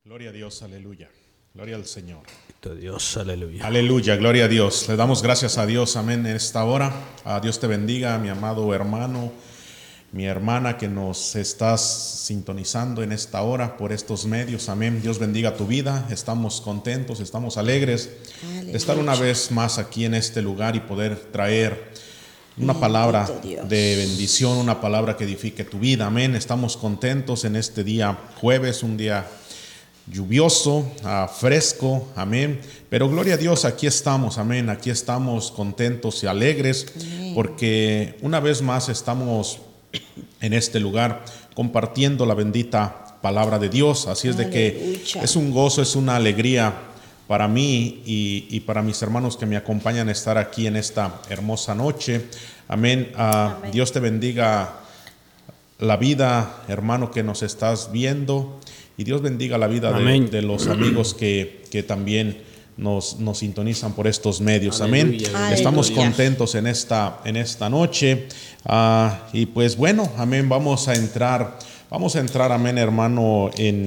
Gloria a Dios, aleluya. Gloria al Señor. Dios, aleluya. Aleluya, gloria a Dios. Le damos gracias a Dios, amén, en esta hora. A Dios te bendiga, mi amado hermano, mi hermana que nos estás sintonizando en esta hora por estos medios, amén. Dios bendiga tu vida. Estamos contentos, estamos alegres de estar una vez más aquí en este lugar y poder traer una palabra de bendición, una palabra que edifique tu vida, amén. Estamos contentos en este día jueves, un día lluvioso, fresco, amén, pero gloria a Dios, aquí estamos, amén, aquí estamos contentos y alegres, porque una vez más estamos en este lugar compartiendo la bendita palabra de Dios, así es de que es un gozo, es una alegría para mí y para mis hermanos que me acompañan a estar aquí en esta hermosa noche, amén. Dios te bendiga la vida, hermano, que nos estás viendo. Y Dios bendiga la vida de los amigos que también nos sintonizan por estos medios. Amén. Aleluya. Estamos contentos en esta noche. Y pues bueno, amén, vamos a entrar, amén, hermano,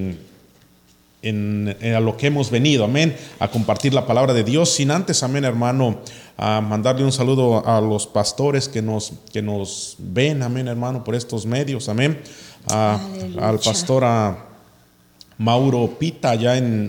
a lo que hemos venido, amén, a compartir la palabra de Dios. Sin antes, amén, hermano, a mandarle un saludo a los pastores que nos ven, amén, hermano, por estos medios, amén. Al pastor Mauro Pita, allá en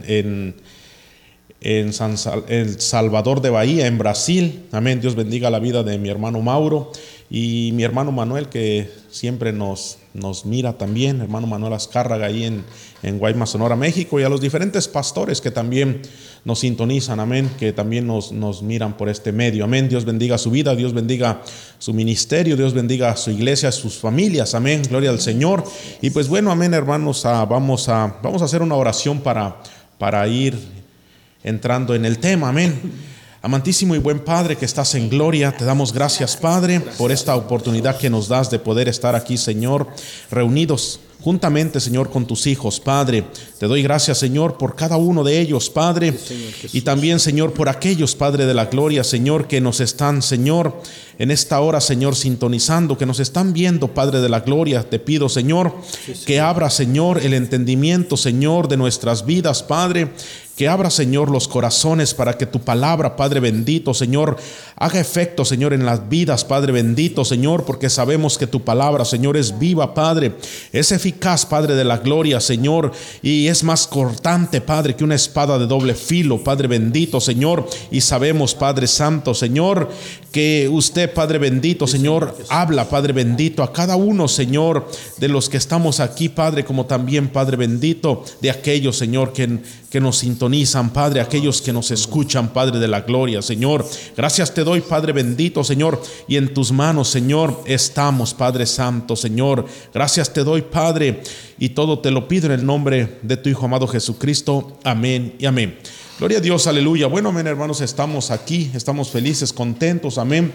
El Salvador de Bahía, en Brasil. Amén. Dios bendiga la vida de mi hermano Mauro y mi hermano Manuel, que siempre nos mira también. Hermano Manuel Azcárraga, ahí en Guaymas, Sonora, México. Y a los diferentes pastores que también nos sintonizan. Amén. Que también nos miran por este medio. Amén. Dios bendiga su vida. Dios bendiga su ministerio. Dios bendiga su iglesia, sus familias. Amén. Gloria al Señor. Y pues bueno, amén, hermanos. Vamos a hacer una oración para ir entrando en el tema. Amén. Amantísimo y buen Padre que estás en gloria, te damos gracias, Padre, por esta oportunidad que nos das de poder estar aquí, Señor, reunidos juntamente, Señor, con tus hijos, Padre. Te doy gracias, Señor, por cada uno de ellos, Padre, y también, Señor, por aquellos, Padre de la gloria, Señor, que nos están, Señor, en esta hora, Señor, sintonizando, que nos están viendo, Padre de la gloria. Te pido, Señor, que abra, Señor, el entendimiento, Señor, de nuestras vidas, Padre. Que abra, Señor, los corazones para que tu palabra, Padre bendito, Señor, haga efecto, Señor, en las vidas, Padre bendito, Señor, porque sabemos que tu palabra, Señor, es viva, Padre, es eficaz, Padre de la gloria, Señor, y es más cortante, Padre, que una espada de doble filo, Padre bendito, Señor, y sabemos, Padre santo, Señor, que usted, Padre bendito, Señor, habla, Padre bendito, a cada uno, Señor, de los que estamos aquí, Padre, como también, Padre bendito, de aquellos, Señor, que nos sintonizan, Padre, aquellos que nos escuchan, Padre de la gloria, Señor. Gracias te doy, Padre bendito, Señor, y en tus manos, Señor, estamos, Padre santo, Señor. Gracias te doy, Padre, y todo te lo pido en el nombre de tu Hijo amado Jesucristo. Amén y amén. Gloria a Dios, aleluya. Bueno, amén, hermanos, estamos aquí, estamos felices, contentos, amén.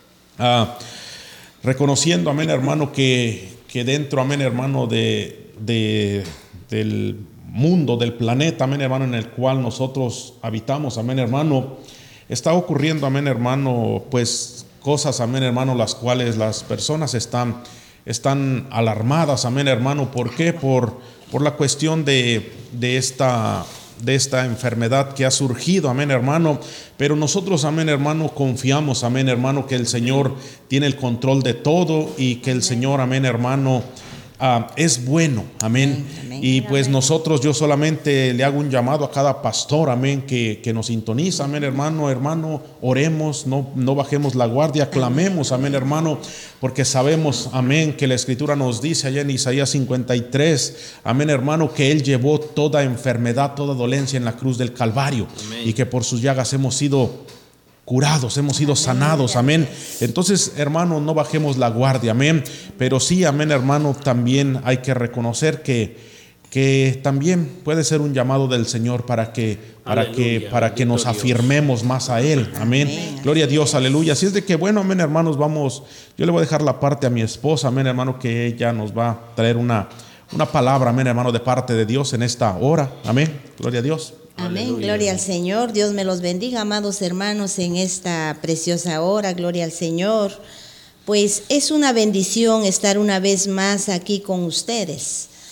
Reconociendo, amén, hermano, que dentro, amén, hermano, del mundo, del planeta, amén, hermano, en el cual nosotros habitamos, amén, hermano, está ocurriendo, amén, hermano, pues cosas, amén, hermano, las cuales las personas están alarmadas, amén, hermano. ¿Por qué? Por la cuestión de esta enfermedad que ha surgido, amén, hermano. Pero nosotros, amén, hermano, confiamos, amén, hermano, que el Señor tiene el control de todo y que el Señor, amén, hermano, es bueno, amén. Y pues nosotros, yo solamente le hago un llamado a cada pastor, amén, que nos sintoniza, amén, hermano, oremos, no bajemos la guardia, clamemos, amén, hermano, porque sabemos, amén, que la Escritura nos dice allá en Isaías 53, amén, hermano, que Él llevó toda enfermedad, toda dolencia en la cruz del Calvario, amén, y que por sus llagas hemos sido curados, hemos sido sanados, amén. Entonces, hermano, no bajemos la guardia, amén. Pero sí, amén, hermano, también hay que reconocer que también puede ser un llamado del Señor para que nos afirmemos más a Él, amén. Gloria a Dios, aleluya. Así es de que, bueno, amén, hermanos, yo le voy a dejar la parte a mi esposa, amén, hermano, que ella nos va a traer una palabra, amén, hermano, de parte de Dios en esta hora, amén. Gloria a Dios. Amén, aleluya. Gloria al Señor. Dios me los bendiga, amados hermanos, en esta preciosa hora. Gloria al Señor. Pues es una bendición estar una vez más aquí con ustedes.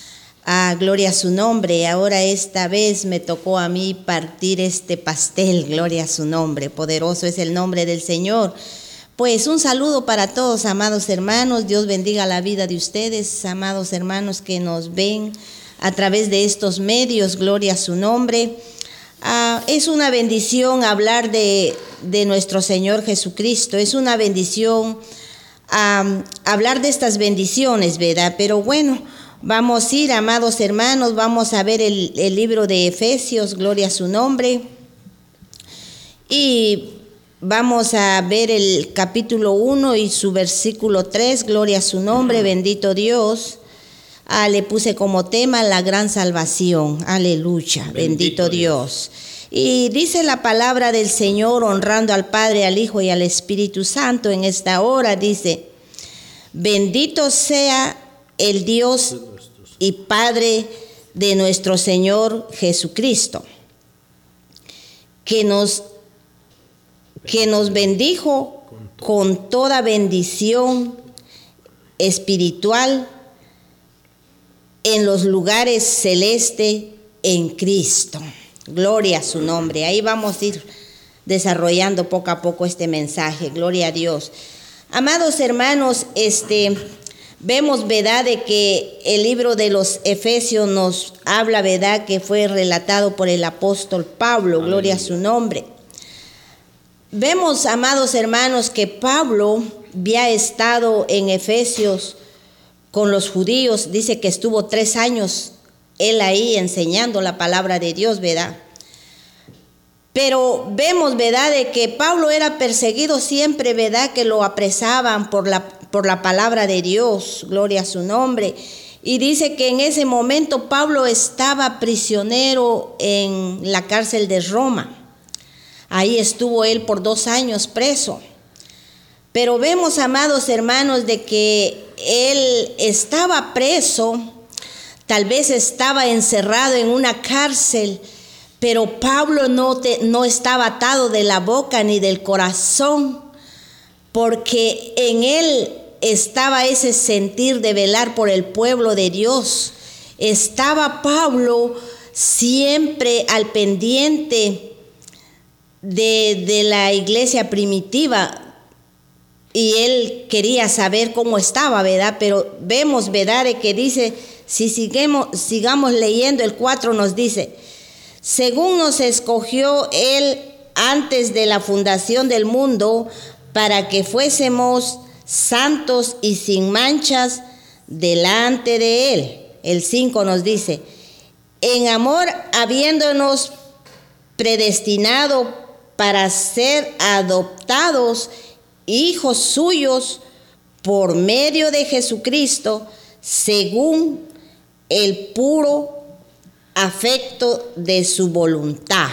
Gloria a su nombre. Ahora esta vez me tocó a mí partir este pastel. Gloria a su nombre. Poderoso es el nombre del Señor. Pues un saludo para todos, amados hermanos. Dios bendiga la vida de ustedes, amados hermanos que nos ven a través de estos medios. Gloria a su nombre. Es una bendición hablar de nuestro Señor Jesucristo. Es una bendición hablar de estas bendiciones, ¿verdad? Pero bueno, vamos a ir, amados hermanos, vamos a ver el libro de Efesios, gloria a su nombre. Y vamos a ver el capítulo 1 y su versículo 3, gloria a su nombre, bendito Dios. Le puse como tema la gran salvación, aleluya, bendito Dios. Y dice la palabra del Señor, honrando al Padre, al Hijo y al Espíritu Santo en esta hora, dice: bendito sea el Dios y Padre de nuestro Señor Jesucristo, que nos bendijo con toda bendición espiritual en los lugares celestes en Cristo. Gloria a su nombre. Ahí vamos a ir desarrollando poco a poco este mensaje. Gloria a Dios. Amados hermanos, vemos, ¿verdad?, de que el libro de los Efesios nos habla, ¿verdad?, que fue relatado por el apóstol Pablo. Gloria a su nombre. Vemos, amados hermanos, que Pablo había estado en Efesios con los judíos. Dice que estuvo 3 años él ahí enseñando la palabra de Dios, ¿verdad? Pero vemos, ¿verdad?, de que Pablo era perseguido siempre, ¿verdad?, que lo apresaban por la palabra de Dios, gloria a su nombre. Y dice que en ese momento Pablo estaba prisionero en la cárcel de Roma. Ahí estuvo él por 2 años preso. Pero vemos, amados hermanos, de que él estaba preso, tal vez estaba encerrado en una cárcel, pero Pablo no estaba atado de la boca ni del corazón, porque en él estaba ese sentir de velar por el pueblo de Dios. Estaba Pablo siempre al pendiente de la iglesia primitiva, y él quería saber cómo estaba, ¿verdad? Pero vemos, ¿verdad?, de que dice, si sigamos leyendo, el 4 nos dice: según nos escogió él antes de la fundación del mundo, para que fuésemos santos y sin manchas delante de él. El 5 nos dice: en amor, habiéndonos predestinado para ser adoptados hijos suyos por medio de Jesucristo, según el puro afecto de su voluntad.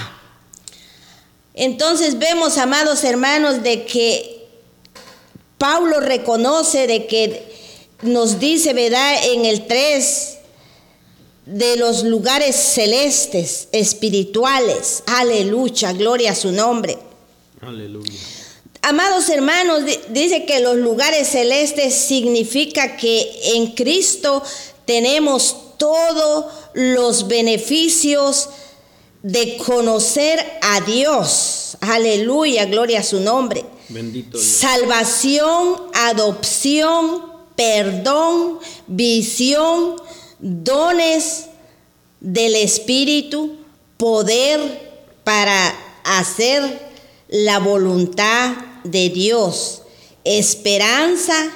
Entonces vemos, amados hermanos, de que Pablo reconoce, de que nos dice, ¿verdad?, en el 3, de los lugares celestes, espirituales. Aleluya, gloria a su nombre. Aleluya. Amados hermanos, dice que los lugares celestes significa que en Cristo tenemos todos los beneficios de conocer a Dios. Aleluya, gloria a su nombre. Bendito Dios. Salvación, adopción, perdón, visión, dones del Espíritu, poder para hacer la voluntad de Dios, esperanza,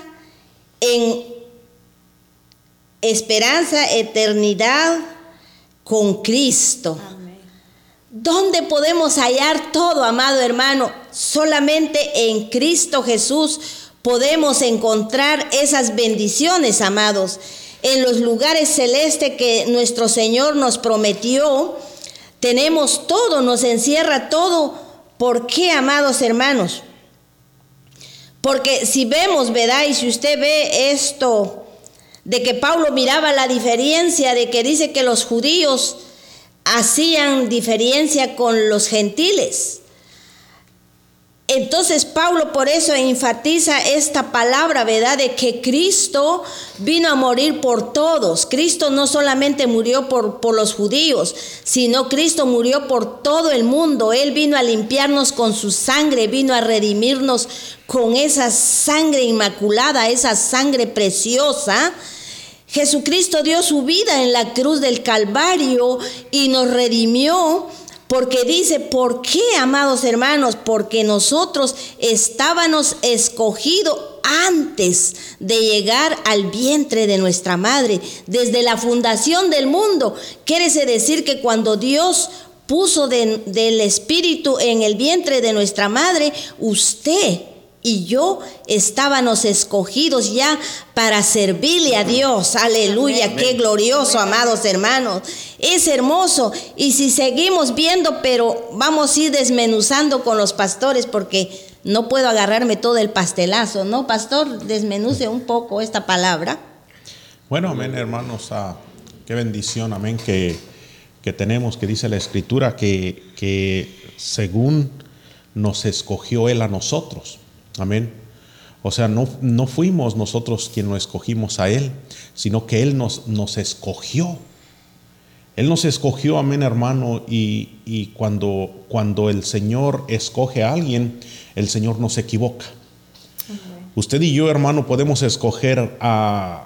eternidad con Cristo. Amén. ¿Dónde podemos hallar todo, amado hermano? Solamente en Cristo Jesús podemos encontrar esas bendiciones, amados. En los lugares celestes que nuestro Señor nos prometió, tenemos todo, nos encierra todo. ¿Por qué, amados hermanos? Porque si vemos, ¿verdad?, y si usted ve esto, de que Pablo miraba la diferencia, de que dice que los judíos hacían diferencia con los gentiles. Entonces Pablo por eso enfatiza esta palabra, ¿verdad? De que Cristo vino a morir por todos. Cristo no solamente murió por los judíos, sino Cristo murió por todo el mundo. Él vino a limpiarnos con su sangre, vino a redimirnos con esa sangre inmaculada, esa sangre preciosa. Jesucristo dio su vida en la cruz del Calvario y nos redimió. Porque dice, ¿por qué, amados hermanos? Porque nosotros estábamos escogidos antes de llegar al vientre de nuestra madre, desde la fundación del mundo. Quiere decir que cuando Dios puso del Espíritu en el vientre de nuestra madre, usted y yo estábamos escogidos ya para servirle a Dios. Aleluya, amén. Qué glorioso, amados hermanos. Es hermoso. Y si seguimos viendo, pero vamos a ir desmenuzando con los pastores porque no puedo agarrarme todo el pastelazo, ¿no, pastor? Desmenuce un poco esta palabra. Bueno, amén, hermanos. Qué bendición, amén, que tenemos, que dice la Escritura, que según nos escogió Él a nosotros. Amén. O sea, no fuimos nosotros quien lo escogimos a Él, sino que Él nos escogió. Él nos escogió, amén, hermano, y cuando el Señor escoge a alguien, el Señor no se equivoca. Usted y yo, hermano, podemos escoger a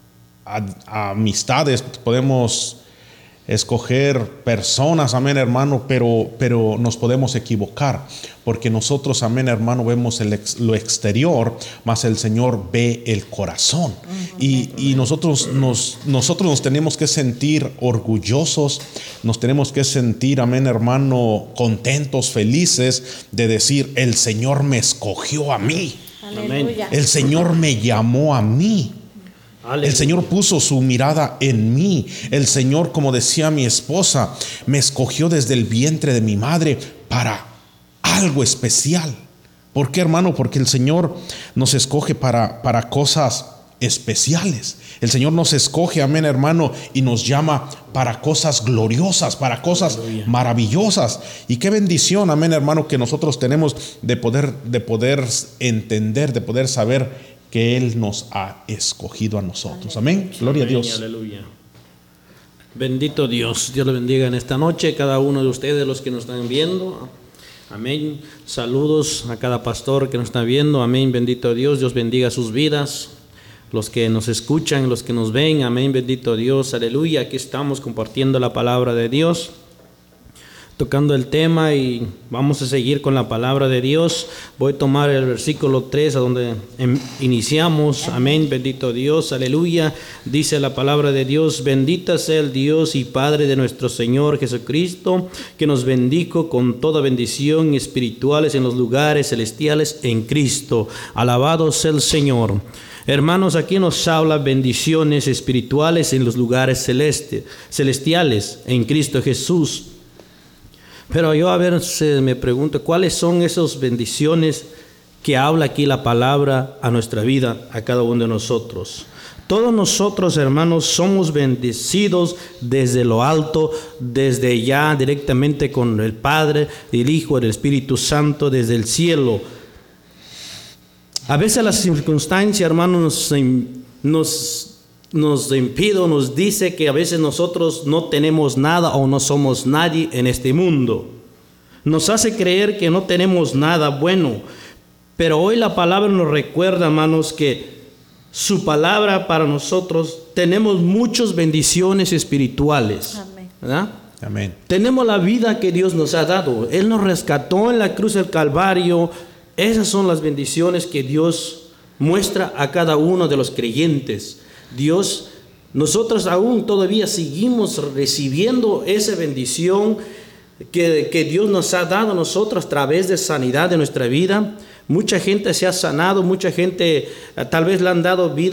amistades, podemos escoger personas, amén, hermano, pero nos podemos equivocar, porque nosotros, amén, hermano, vemos lo exterior, mas el Señor ve el corazón. Y nosotros nos tenemos que sentir orgullosos, nos tenemos que sentir, amén, hermano, contentos, felices de decir, el Señor me escogió a mí. Aleluya. El Señor me llamó a mí. El Señor puso su mirada en mí. El Señor, como decía mi esposa, me escogió desde el vientre de mi madre para algo especial. ¿Por qué, hermano? Porque el Señor nos escoge para cosas especiales. El Señor nos escoge, amén, hermano, y nos llama para cosas gloriosas, para cosas maravillosas. Y qué bendición, amén, hermano, que nosotros tenemos de poder entender, de poder saber que Él nos ha escogido a nosotros. Amén. Gloria a Dios. Aleluya. Bendito Dios. Dios le bendiga en esta noche cada uno de ustedes, los que nos están viendo. Amén. Saludos a cada pastor que nos está viendo. Amén. Bendito Dios. Dios bendiga sus vidas. Los que nos escuchan, los que nos ven. Amén. Bendito Dios. Aleluya. Aquí estamos compartiendo la palabra de Dios, tocando el tema, y vamos a seguir con la palabra de Dios. Voy a tomar el versículo 3 a donde iniciamos. Amén, bendito Dios, aleluya. Dice la palabra de Dios: bendita sea el Dios y Padre de nuestro Señor Jesucristo, que nos bendijo con toda bendición espirituales en los lugares celestiales en Cristo. Alabado sea el Señor. Hermanos, aquí nos habla bendiciones espirituales en los lugares celestiales en Cristo Jesús. Pero yo a veces me pregunto, ¿cuáles son esas bendiciones que habla aquí la palabra a nuestra vida, a cada uno de nosotros? Todos nosotros, hermanos, somos bendecidos desde lo alto, desde ya directamente con el Padre, el Hijo, el Espíritu Santo, desde el cielo. A veces las circunstancias, hermanos, nos impide, nos dice que a veces nosotros no tenemos nada o no somos nadie en este mundo. Nos hace creer que no tenemos nada bueno. Pero hoy la palabra nos recuerda, hermanos, que su palabra para nosotros, tenemos muchas bendiciones espirituales. Amén. ¿Verdad? Amén. Tenemos la vida que Dios nos ha dado. Él nos rescató en la cruz del Calvario. Esas son las bendiciones que Dios muestra a cada uno de los creyentes. Dios, nosotros aún todavía seguimos recibiendo esa bendición que Dios nos ha dado a nosotros a través de sanidad de nuestra vida. Mucha gente se ha sanado, mucha gente tal vez le han dado vida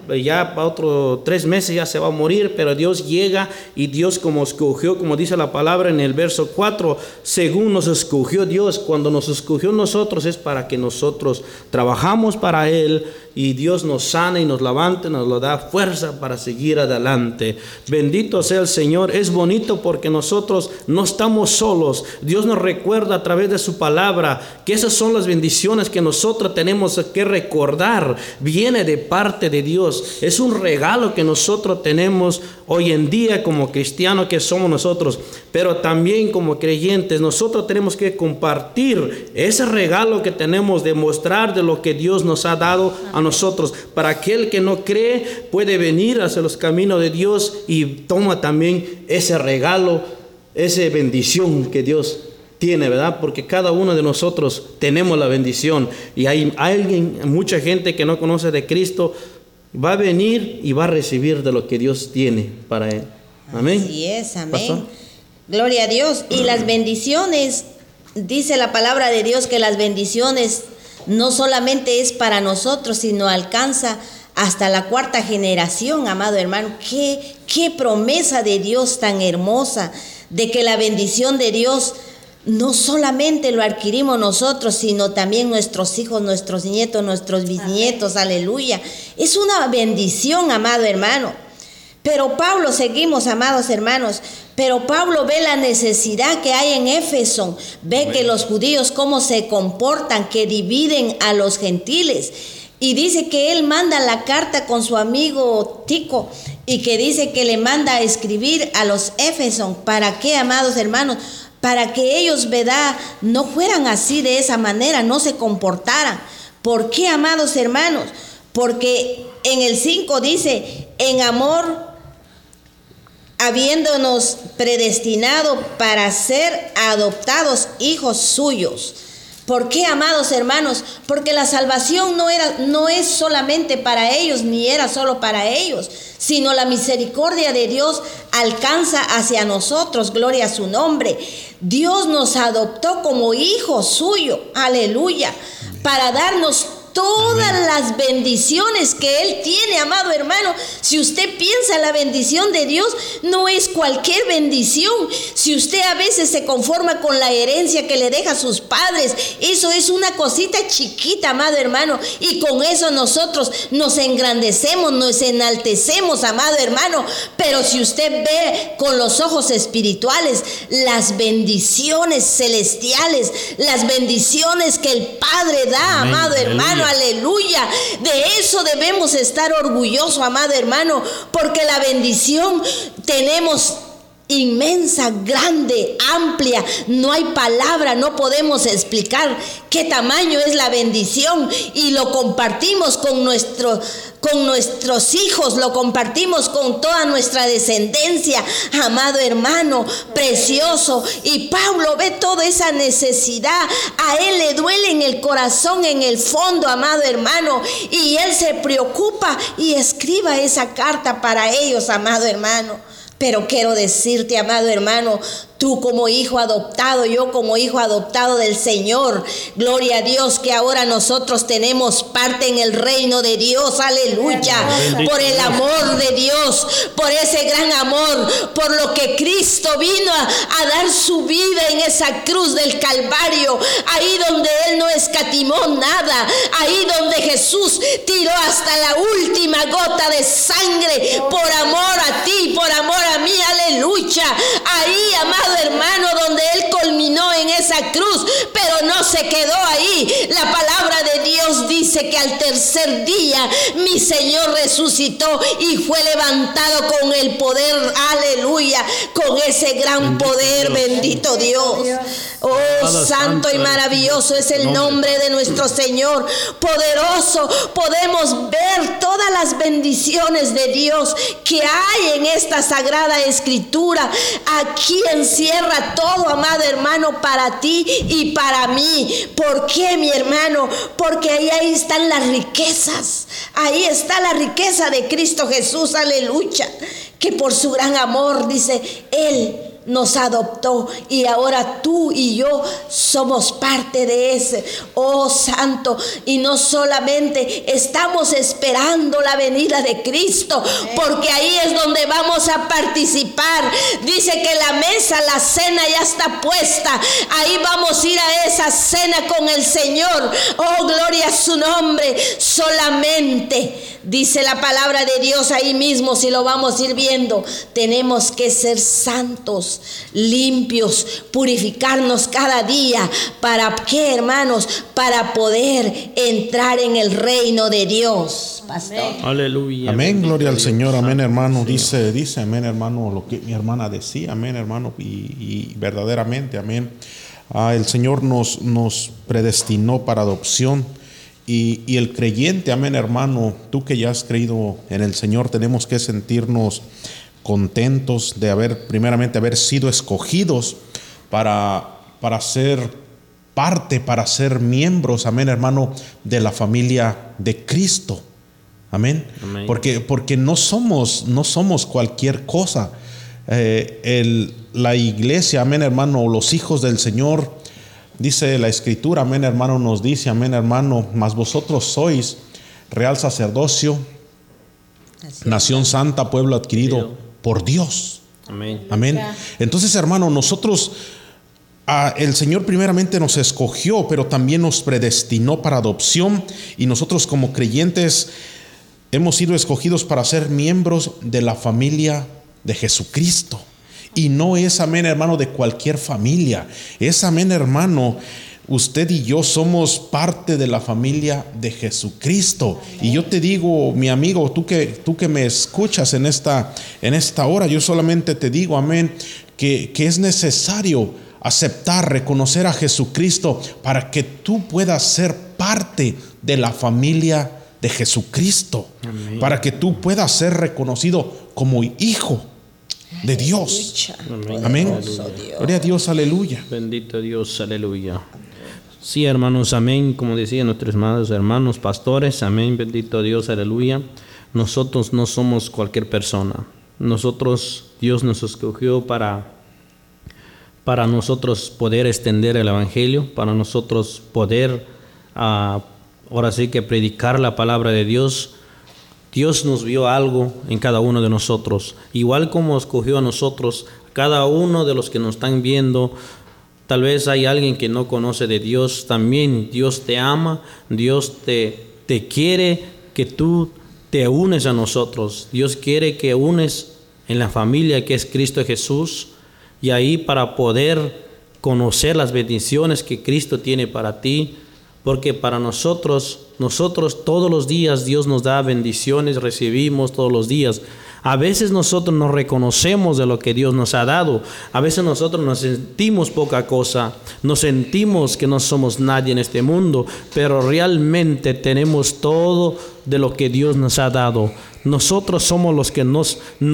ya para otros 3 meses ya se va a morir, pero Dios llega y Dios como escogió, como dice la palabra en el verso 4, según nos escogió Dios, cuando nos escogió nosotros es para que nosotros trabajamos para Él y Dios nos sana y nos levanta, nos lo da fuerza para seguir adelante. Bendito sea el Señor. Es bonito porque nosotros no estamos solos. Dios nos recuerda a través de su palabra que esas son las bendiciones que nosotros tenemos que recordar. Viene de parte de Dios. Es un regalo que nosotros tenemos hoy en día como cristianos que somos nosotros, pero también como creyentes nosotros tenemos que compartir ese regalo que tenemos, demostrar de lo que Dios nos ha dado a nosotros. Para aquel que no cree puede venir hacia los caminos de Dios y toma también ese regalo, esa bendición que Dios tiene, ¿verdad? Porque cada uno de nosotros tenemos la bendición y hay mucha gente que no conoce de Cristo, va a venir y va a recibir de lo que Dios tiene para él. Amén. Así es, amén. ¿Pastor? Gloria a Dios. Y las bendiciones, dice la palabra de Dios que las bendiciones no solamente es para nosotros, sino alcanza hasta la 4ª generación, amado hermano. Qué promesa de Dios tan hermosa, de que la bendición de Dios no solamente lo adquirimos nosotros, sino también nuestros hijos, nuestros nietos, nuestros bisnietos. Aleluya. Es una bendición, amado hermano. Pero Pablo, seguimos, amados hermanos, pero Pablo ve la necesidad que hay en Éfeso, ve que los judíos cómo se comportan, que dividen a los gentiles. Y dice que él manda la carta con su amigo Tico y que dice que le manda a escribir a los Éfesos. ¿Para qué, amados hermanos? Para que ellos, ¿verdad?, no fueran así de esa manera, no se comportaran. ¿Por qué, amados hermanos? Porque en el 5 dice, en amor, habiéndonos predestinado para ser adoptados hijos suyos. ¿Por qué, amados hermanos? Porque la salvación no es solamente para ellos, ni era solo para ellos, sino la misericordia de Dios alcanza hacia nosotros, gloria a su nombre. Dios nos adoptó como hijos suyos, aleluya, para darnos todas las bendiciones que Él tiene, amado hermano. Si usted piensa la bendición de Dios, no es cualquier bendición. Si usted a veces se conforma con la herencia que le deja a sus padres, eso es una cosita chiquita, amado hermano, y con eso nosotros nos engrandecemos, nos enaltecemos, amado hermano. Pero si usted ve con los ojos espirituales las bendiciones celestiales, las bendiciones que el Padre da, amén, amado hermano, aleluya. De eso debemos estar orgullosos, amado hermano, porque la bendición tenemos inmensa, grande, amplia. No hay palabra, no podemos explicar qué tamaño es la bendición, y lo compartimos con nuestros hijos, lo compartimos con toda nuestra descendencia, amado hermano, precioso. Y Pablo ve toda esa necesidad, a él le duele en el corazón, en el fondo, amado hermano, y él se preocupa y escriba esa carta para ellos, amado hermano. Pero quiero decirte, amado hermano, tú como hijo adoptado, yo como hijo adoptado del Señor, gloria a Dios, que ahora nosotros tenemos parte en el reino de Dios, aleluya, por el amor de Dios, por ese gran amor, por lo que Cristo vino a dar su vida en esa cruz del Calvario, ahí donde Él no escatimó nada, ahí donde Jesús tiró hasta la última gota de sangre, por amor a ti, por amor a mí, aleluya, ahí, amado hermano, donde Él culminó en esa cruz, pero no se quedó ahí. La palabra de Dios dice que al tercer día mi Señor resucitó y fue levantado con el poder, aleluya, con ese gran poder, bendito Dios. Oh, santo y maravilloso es el nombre de nuestro Señor, poderoso. Podemos ver todas las bendiciones de Dios que hay en esta sagrada escritura. Aquí encierra todo, amado hermano, para ti y para mí. ¿Por qué, mi hermano? Porque ahí están las riquezas. Ahí está la riqueza de Cristo Jesús, aleluya, que por su gran amor, dice, Él nos adoptó y ahora tú y yo somos parte de ese. Oh Santo, y no solamente estamos esperando la venida de Cristo, porque ahí es donde vamos a participar. Dice que la mesa, la cena ya está puesta. Ahí vamos a ir a esa cena con el Señor. Oh, gloria a su nombre. Solamente dice la palabra de Dios ahí mismo, si lo vamos a ir viendo, tenemos que ser santos, limpios, purificarnos cada día. ¿Para qué, hermanos? Para poder entrar en el reino de Dios, pastor. Aleluya. Amén, gloria al Señor, amén, hermano. Dice, amén, hermano, lo que mi hermana decía, amén, hermano, y verdaderamente, amén. El Señor nos predestinó para adopción. Y el creyente, amén, hermano, tú que ya has creído en el Señor, tenemos que sentirnos contentos de primeramente haber sido escogidos para ser parte, para ser miembros, amén, hermano, de la familia de Cristo. Amén. Amén. Porque no somos cualquier cosa. La iglesia, amén, hermano, los hijos del Señor, dice la Escritura, amén, hermano, nos dice, amén, hermano, mas vosotros sois real sacerdocio, nación santa, pueblo adquirido por Dios. Amén. Amén. Entonces, hermano, nosotros, el Señor primeramente nos escogió, pero también nos predestinó para adopción, y nosotros como creyentes hemos sido escogidos para ser miembros de la familia de Jesucristo. Y no es, amén, hermano, de cualquier familia. Es, amén, hermano, usted y yo somos parte de la familia de Jesucristo. Amén. Y yo te digo, mi amigo, tú que me escuchas en esta hora, yo solamente te digo, amén, que es necesario aceptar, reconocer a Jesucristo para que tú puedas ser parte de la familia de Jesucristo. Amén. Para que tú puedas ser reconocido como hijo de Dios. Amén. Amén. Gloria a Dios, aleluya. Bendito Dios, aleluya. Sí, hermanos, amén. Como decían nuestros hermanos pastores, amén. Bendito Dios, aleluya. Nosotros no somos cualquier persona. Dios nos escogió para nosotros poder extender el evangelio, para nosotros poder, ahora sí que predicar la palabra de Dios. Dios nos vio algo en cada uno de nosotros, igual como escogió a nosotros, cada uno de los que nos están viendo. Tal vez hay alguien que no conoce de Dios, también Dios te ama, Dios te quiere que tú te unes a nosotros. Dios quiere que unes en la familia que es Cristo Jesús, y ahí para poder conocer las bendiciones que Cristo tiene para ti. Porque para nosotros todos los días Dios nos da bendiciones, recibimos todos los días. A veces nosotros no reconocemos de lo que Dios nos ha dado. A veces nosotros nos sentimos poca cosa, nos sentimos que no somos nadie en este mundo, pero realmente tenemos todo de lo que Dios nos ha dado. Nosotros somos los que no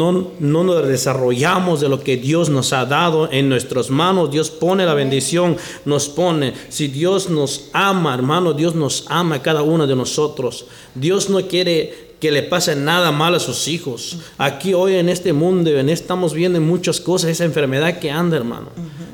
nos desarrollamos de lo que Dios nos ha dado en nuestras manos. Dios pone la bendición, nos pone. Si Dios nos ama, hermano, Dios nos ama a cada uno de nosotros. Dios no quiere que le pase nada mal a sus hijos. Aquí hoy en este mundo estamos viendo muchas cosas, esa enfermedad que anda, hermano.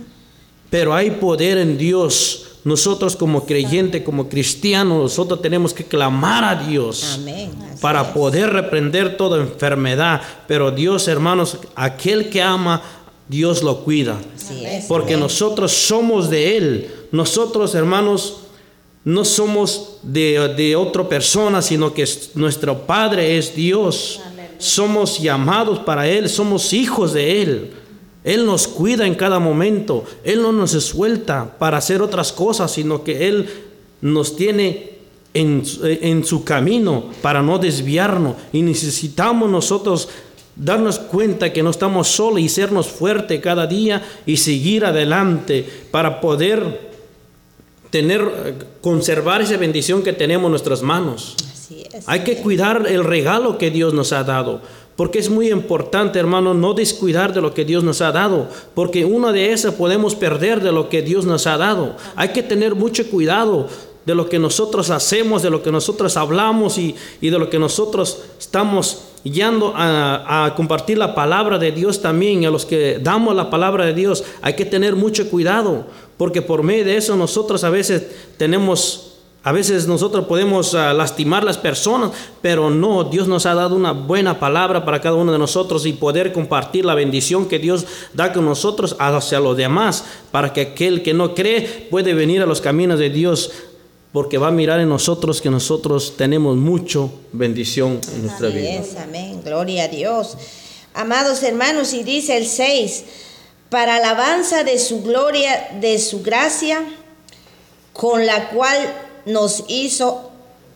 Pero hay poder en Dios. Nosotros como creyentes, como cristianos, nosotros tenemos que clamar a Dios. Amén. Para poder reprender toda enfermedad. Pero Dios, hermanos, aquel que ama, Dios lo cuida. Porque nosotros somos de Él. Nosotros, hermanos, no somos de otra persona, sino que nuestro Padre es Dios. Somos llamados para Él, somos hijos de Él. Él nos cuida en cada momento. Él no nos suelta para hacer otras cosas, sino que Él nos tiene en su camino para no desviarnos. Y necesitamos nosotros darnos cuenta que no estamos solos y sernos fuertes cada día y seguir adelante para poder conservar esa bendición que tenemos en nuestras manos. Así es. Hay que cuidar el regalo que Dios nos ha dado. Porque es muy importante, hermano, no descuidar de lo que Dios nos ha dado. Porque una de esas podemos perder de lo que Dios nos ha dado. Hay que tener mucho cuidado de lo que nosotros hacemos, de lo que nosotros hablamos y de lo que nosotros estamos yendo a compartir la palabra de Dios también, a los que damos la palabra de Dios, hay que tener mucho cuidado, porque por medio de eso nosotros a veces nosotros podemos lastimar a las personas, pero no, Dios nos ha dado una buena palabra para cada uno de nosotros y poder compartir la bendición que Dios da con nosotros hacia los demás, para que aquel que no cree puede venir a los caminos de Dios, porque va a mirar en nosotros que nosotros tenemos mucho bendición en nuestra vida. Amén, gloria a Dios. Amados hermanos, y dice el 6, para alabanza de su gloria, de su gracia, con la cual nos hizo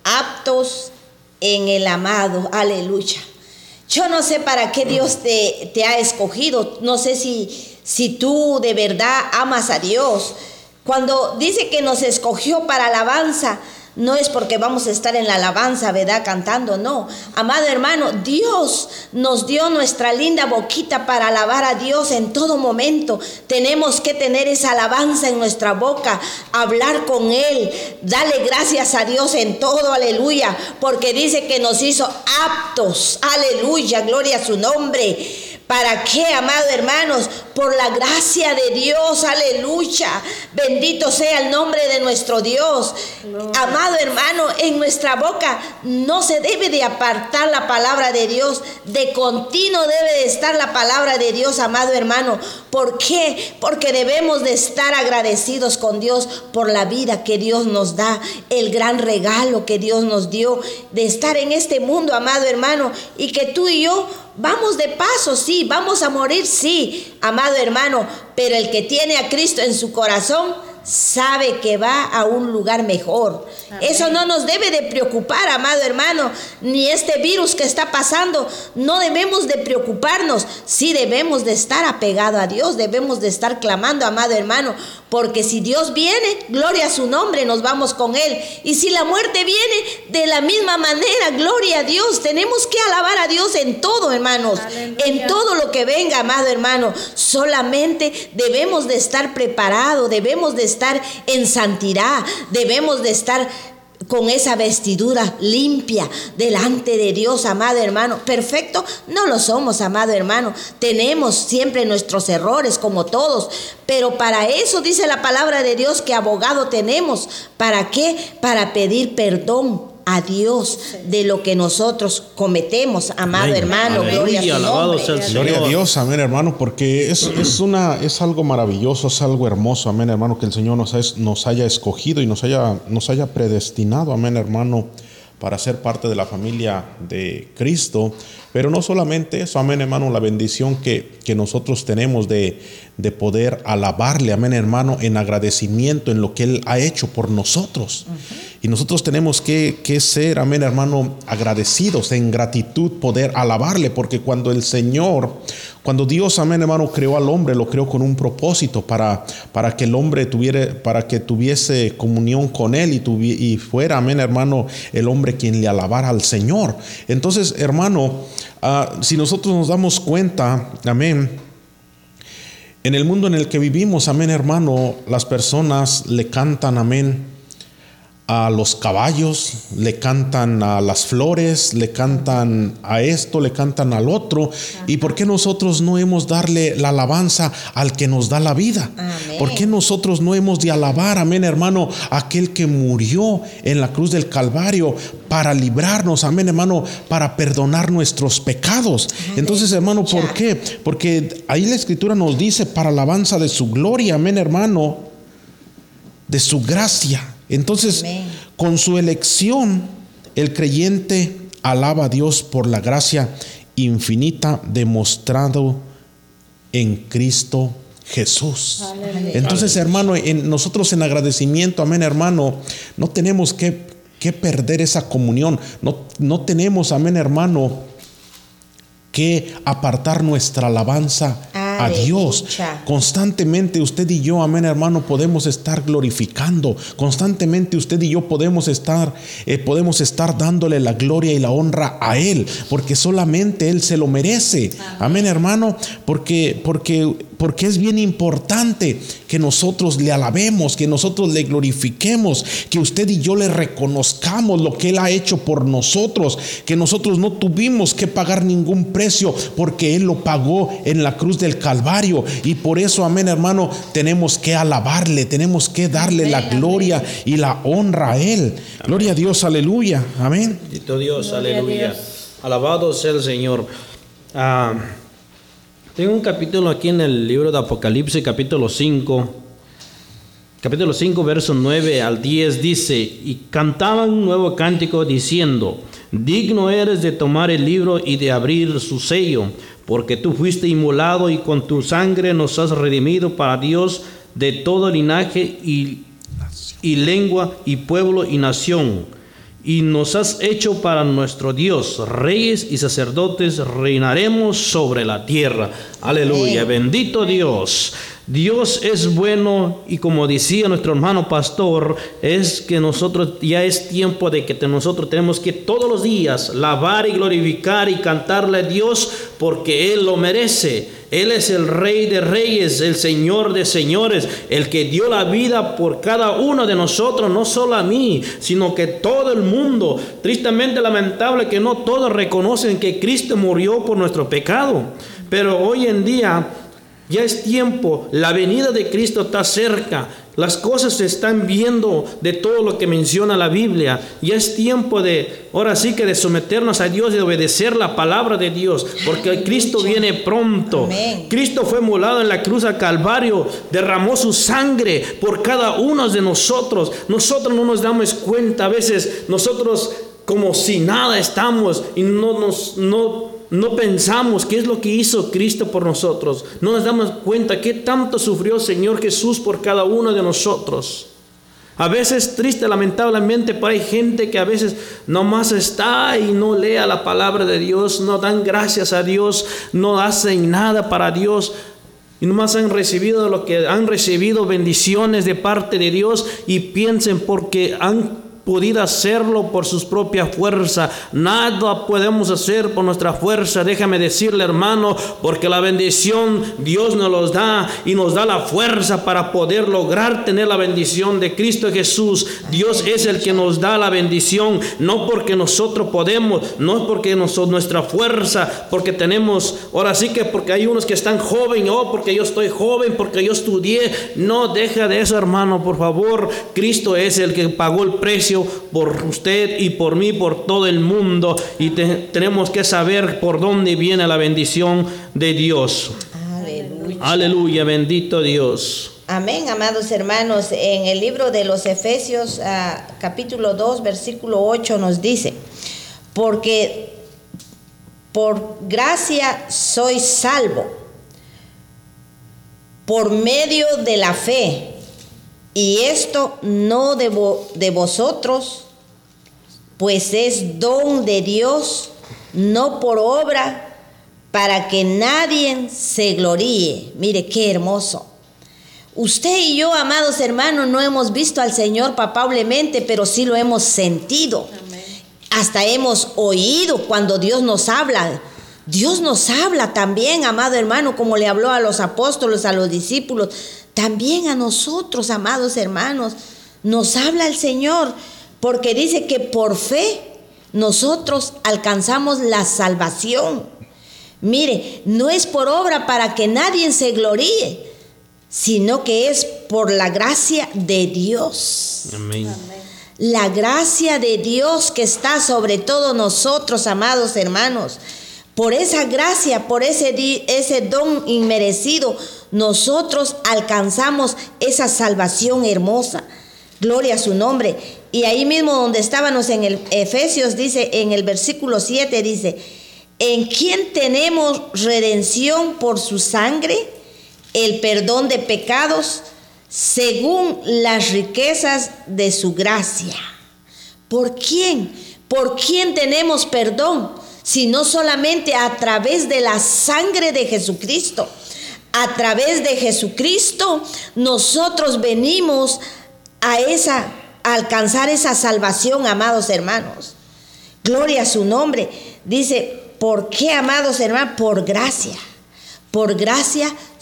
aptos en el amado. Aleluya. Yo no sé para qué Dios te ha escogido. No sé si tú de verdad amas a Dios. Cuando dice que nos escogió para alabanza, no es porque vamos a estar en la alabanza, ¿verdad? Cantando, no. Amado hermano, Dios nos dio nuestra linda boquita para alabar a Dios en todo momento. Tenemos que tener esa alabanza en nuestra boca, hablar con Él, darle gracias a Dios en todo, aleluya, porque dice que nos hizo aptos, aleluya, gloria a su nombre. ¿Para qué, amado hermanos? Por la gracia de Dios, aleluya. Bendito sea el nombre de nuestro Dios. Amado hermano, en nuestra boca no se debe de apartar la palabra de Dios. De continuo debe de estar la palabra de Dios, amado hermano. ¿Por qué? Porque debemos de estar agradecidos con Dios por la vida que Dios nos da, el gran regalo que Dios nos dio de estar en este mundo, amado hermano, y que tú y yo vamos de paso, sí, vamos a morir, sí, amado hermano, pero el que tiene a Cristo en su corazón sabe que va a un lugar mejor. Amén. Eso no nos debe de preocupar, amado hermano, ni este virus que está pasando, no debemos de preocuparnos. Sí debemos de estar apegados a Dios, debemos de estar clamando, amado hermano, porque si Dios viene, gloria a su nombre, nos vamos con Él. Y si la muerte viene, de la misma manera, gloria a Dios. Tenemos que alabar a Dios en todo, hermanos. Aleluya. En todo lo que venga, amado hermano. Solamente debemos de estar preparados, debemos de estar en santidad, debemos de estar con esa vestidura limpia delante de Dios, amado hermano. Perfecto, no lo somos, amado hermano. Tenemos siempre nuestros errores como todos, pero para eso dice la palabra de Dios que abogado tenemos. ¿Para qué? Para pedir perdón a Dios de lo que nosotros cometemos, amado amén, hermano. Aleluya, gloria a su nombre. Gloria a Dios, amén, hermano, porque es algo maravilloso, es algo hermoso, amén, hermano, que el Señor nos haya escogido y nos haya predestinado, amén, hermano, para ser parte de la familia de Cristo. Pero no solamente eso, amén, hermano, la bendición que nosotros tenemos de poder alabarle, amén, hermano, en agradecimiento en lo que Él ha hecho por nosotros. Y nosotros tenemos que ser, amén, hermano, agradecidos, en gratitud, poder alabarle, porque cuando Dios, amén, hermano, creó al hombre, lo creó con un propósito para que el hombre tuviese comunión con Él y fuera, amén, hermano, el hombre quien le alabara al Señor. Entonces, hermano, si nosotros nos damos cuenta, amén, en el mundo en el que vivimos, amén, hermano, las personas le cantan, amén, a los caballos, le cantan a las flores, le cantan a esto, le cantan al otro. ¿Y por qué nosotros no hemos darle la alabanza al que nos da la vida? Amén. ¿Por qué nosotros no hemos de alabar, amén, hermano, a aquel que murió en la cruz del Calvario para librarnos, amén, hermano, para perdonar nuestros pecados? Amén. Entonces, hermano, ¿por qué? Porque ahí la Escritura nos dice para alabanza de su gloria, amén, hermano, de su gracia. Entonces, amén, con su elección, el creyente alaba a Dios por la gracia infinita demostrado en Cristo Jesús. Aleluya. Entonces, hermano, nosotros en agradecimiento, amén, hermano, no tenemos que perder esa comunión. No tenemos, amén, hermano, que apartar nuestra alabanza a Dios. Constantemente usted y yo, amén, hermano, podemos estar glorificando. Constantemente usted y yo podemos estar dándole la gloria y la honra a Él, porque solamente Él se lo merece. Amén, hermano, porque porque es bien importante que nosotros le alabemos, que nosotros le glorifiquemos, que usted y yo le reconozcamos lo que Él ha hecho por nosotros, que nosotros no tuvimos que pagar ningún precio porque Él lo pagó en la cruz del Calvario. Y por eso, amén, hermano, tenemos que alabarle, tenemos que darle la gloria y la honra a Él. Amén. Gloria a Dios, aleluya, amén. Bendito Dios, aleluya. Alabado sea el Señor. Tengo un capítulo aquí en el libro de Apocalipsis, capítulo 5, verso 9 al 10, dice: y cantaban un nuevo cántico diciendo: digno eres de tomar el libro y de abrir su sello, porque tú fuiste inmolado y con tu sangre nos has redimido para Dios de todo linaje y lengua y pueblo y nación. Y nos has hecho para nuestro Dios reyes y sacerdotes, reinaremos sobre la tierra. Aleluya, bendito Dios. Dios es bueno, y como decía nuestro hermano pastor, es que nosotros ya es tiempo de que nosotros tenemos que todos los días lavar y glorificar y cantarle a Dios, porque Él lo merece. Él es el Rey de Reyes, el Señor de Señores, el que dio la vida por cada uno de nosotros, no solo a mí, sino que todo el mundo. Tristemente lamentable que no todos reconocen que Cristo murió por nuestro pecado, pero hoy en día ya es tiempo, la venida de Cristo está cerca, las cosas se están viendo de todo lo que menciona la Biblia. Ya es tiempo de, ahora sí que de someternos a Dios y de obedecer la palabra de Dios, porque Cristo viene pronto. Amén. Cristo fue molado en la cruz al Calvario, derramó su sangre por cada uno de nosotros. Nosotros no nos damos cuenta, a veces nosotros como si nada estamos y no pensamos qué es lo que hizo Cristo por nosotros. No nos damos cuenta qué tanto sufrió el Señor Jesús por cada uno de nosotros. A veces triste, lamentablemente, pero hay gente que a veces nomás está y no lea la palabra de Dios, no dan gracias a Dios, no hacen nada para Dios. Y nomás han recibido lo que han recibido, bendiciones de parte de Dios, y piensen porque han podido hacerlo por sus propias fuerzas. Nada podemos hacer por nuestra fuerza. Déjame decirle, hermano, porque la bendición Dios nos los da y nos da la fuerza para poder lograr tener la bendición de Cristo Jesús. Dios es el que nos da la bendición, no porque nosotros podemos, no porque nuestra fuerza, porque tenemos, ahora sí que porque hay unos que están jóvenes, porque yo estoy joven, porque yo estudié. No, deja de eso, hermano, por favor. Cristo es el que pagó el precio por usted y por mí, por todo el mundo, y tenemos que saber por dónde viene la bendición de Dios. Aleluya. Aleluya, bendito Dios. Amén, amados hermanos. En el libro de los Efesios, capítulo 2, versículo 8 nos dice: porque por gracia sois salvo por medio de la fe. Y esto no de vosotros, pues es don de Dios, no por obra, para que nadie se gloríe. Mire qué hermoso. Usted y yo, amados hermanos, no hemos visto al Señor palpablemente, pero sí lo hemos sentido. Amén. Hasta hemos oído cuando Dios nos habla. Dios nos habla también, amado hermano, como le habló a los apóstoles, a los discípulos. También a nosotros, amados hermanos, nos habla el Señor, porque dice que por fe nosotros alcanzamos la salvación. Mire, no es por obra para que nadie se gloríe, sino que es por la gracia de Dios. Amén. La gracia de Dios que está sobre todos nosotros, amados hermanos. Por esa gracia, por ese don inmerecido, nosotros alcanzamos esa salvación hermosa. Gloria a su nombre. Y ahí mismo donde estábamos en el Efesios, dice en el versículo 7, dice: en quien tenemos redención por su sangre, el perdón de pecados, según las riquezas de su gracia. ¿Por quién? ¿Por quién tenemos perdón? Sino solamente a través de la sangre de Jesucristo. A través de Jesucristo nosotros venimos a alcanzar esa salvación, amados hermanos. Gloria a su nombre. Dice, ¿por qué, amados hermanos? Por gracia. Por gracia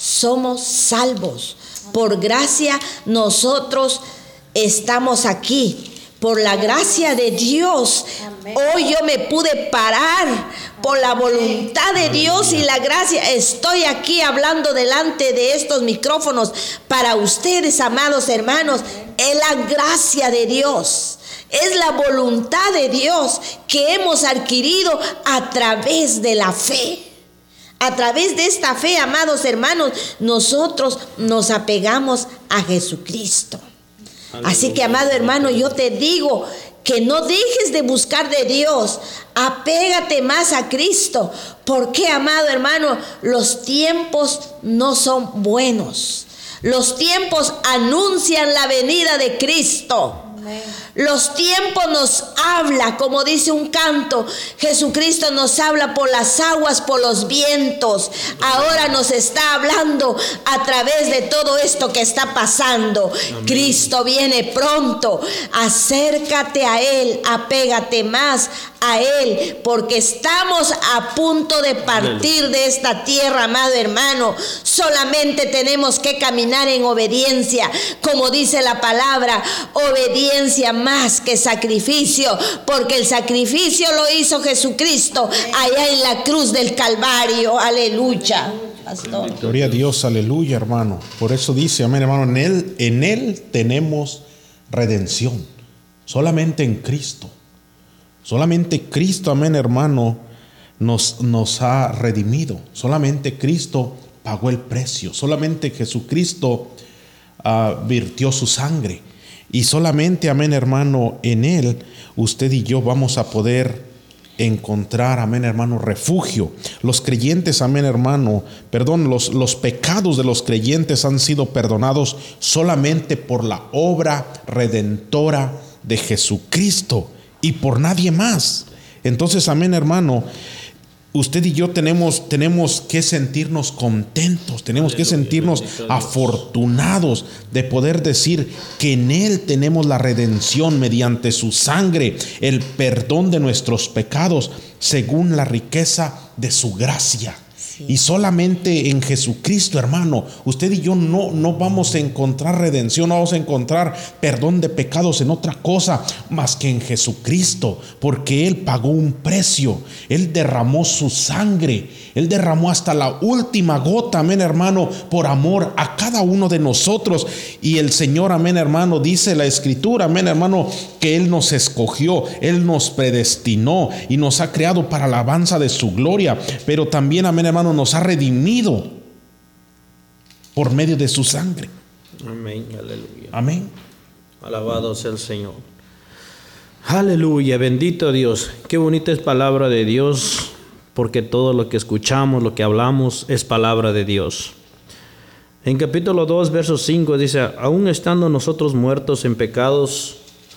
somos salvos. Por gracia nosotros estamos aquí. Por la gracia de Dios, hoy yo me pude parar por la voluntad de Dios y la gracia. Estoy aquí hablando delante de estos micrófonos para ustedes, amados hermanos. Es la gracia de Dios, es la voluntad de Dios que hemos adquirido a través de la fe. A través de esta fe, amados hermanos, nosotros nos apegamos a Jesucristo. Así que, amado hermano, yo te digo que no dejes de buscar de Dios. Apégate más a Cristo. Porque, amado hermano, los tiempos no son buenos. Los tiempos anuncian la venida de Cristo. Los tiempos nos habla, como dice un canto, Jesucristo nos habla por las aguas, por los vientos. Ahora nos está hablando a través de todo esto que está pasando. Amén. Cristo viene pronto. Acércate a Él, apégate más a Él, porque estamos a punto de partir de esta tierra, amado hermano. Solamente tenemos que caminar en obediencia, como dice la palabra, obediencia más que sacrificio, porque el sacrificio lo hizo Jesucristo allá en la cruz del Calvario. Aleluya. Pastor. Gloria a Dios, aleluya, hermano. Por eso dice, amén, hermano, en él tenemos redención. Solamente en Cristo. Solamente Cristo, amén, hermano, nos ha redimido. Solamente Cristo pagó el precio. Solamente Jesucristo virtió su sangre. Y solamente, amén, hermano, en Él, usted y yo vamos a poder encontrar, amén, hermano, refugio. Los creyentes, amén, hermano, los pecados de los creyentes han sido perdonados solamente por la obra redentora de Jesucristo y por nadie más. Entonces, amén, hermano, usted y yo tenemos que sentirnos contentos, tenemos que sentirnos afortunados de poder decir que en Él tenemos la redención mediante su sangre, el perdón de nuestros pecados según la riqueza de su gracia. Sí. Y solamente en Jesucristo, hermano, usted y yo no vamos a encontrar redención, no vamos a encontrar perdón de pecados en otra cosa más que en Jesucristo, porque Él pagó un precio, Él derramó su sangre, Él derramó hasta la última gota, amén, hermano, por amor a cada uno de nosotros. Y el Señor, amén, hermano, dice la Escritura, amén, hermano, que Él nos escogió, Él nos predestinó y nos ha creado para la alabanza de su gloria, pero también, amén, hermano, nos ha redimido por medio de su sangre. Amén, aleluya. Amén. Alabado sea el Señor. Aleluya, bendito Dios. Qué bonita es palabra de Dios, porque todo lo que escuchamos, lo que hablamos es palabra de Dios. En capítulo 2, verso 5 dice: aún estando nosotros muertos en pecados,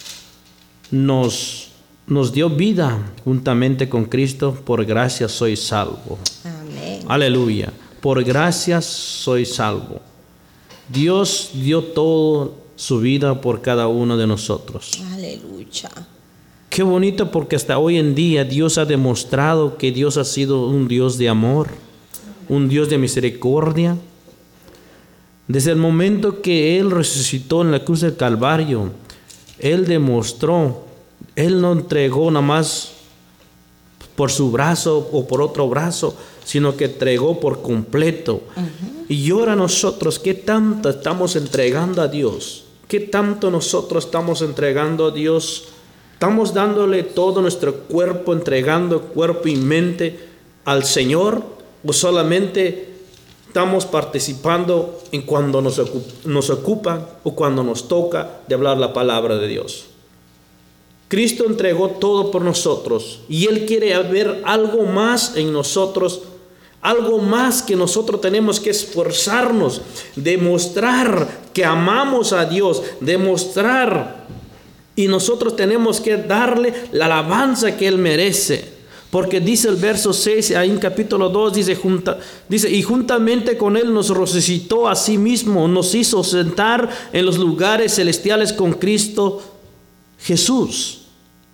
nos dio vida juntamente con Cristo. Por gracia soy salvo. Amén. Aleluya. Por gracia soy salvo. Dios dio toda su vida por cada uno de nosotros. Aleluya. Qué bonito, porque hasta hoy en día Dios ha demostrado que Dios ha sido un Dios de amor, un Dios de misericordia. Desde el momento que Él resucitó en la cruz del Calvario, Él demostró, Él no entregó nada más por su brazo o por otro brazo, sino que entregó por completo. Y ahora nosotros, ¿qué tanto estamos entregando a Dios? ¿Qué tanto nosotros estamos entregando a Dios? ¿Estamos dándole todo nuestro cuerpo, entregando cuerpo y mente al Señor? ¿O solamente estamos participando en cuando nos ocupa o cuando nos toca de hablar la palabra de Dios? Cristo entregó todo por nosotros y Él quiere ver algo más en nosotros, algo más que nosotros tenemos que esforzarnos, demostrar que amamos a Dios, demostrar, y nosotros tenemos que darle la alabanza que Él merece. Porque dice el verso 6, ahí en capítulo 2, dice, y juntamente con Él nos resucitó a sí mismo, nos hizo sentar en los lugares celestiales con Cristo Jesús.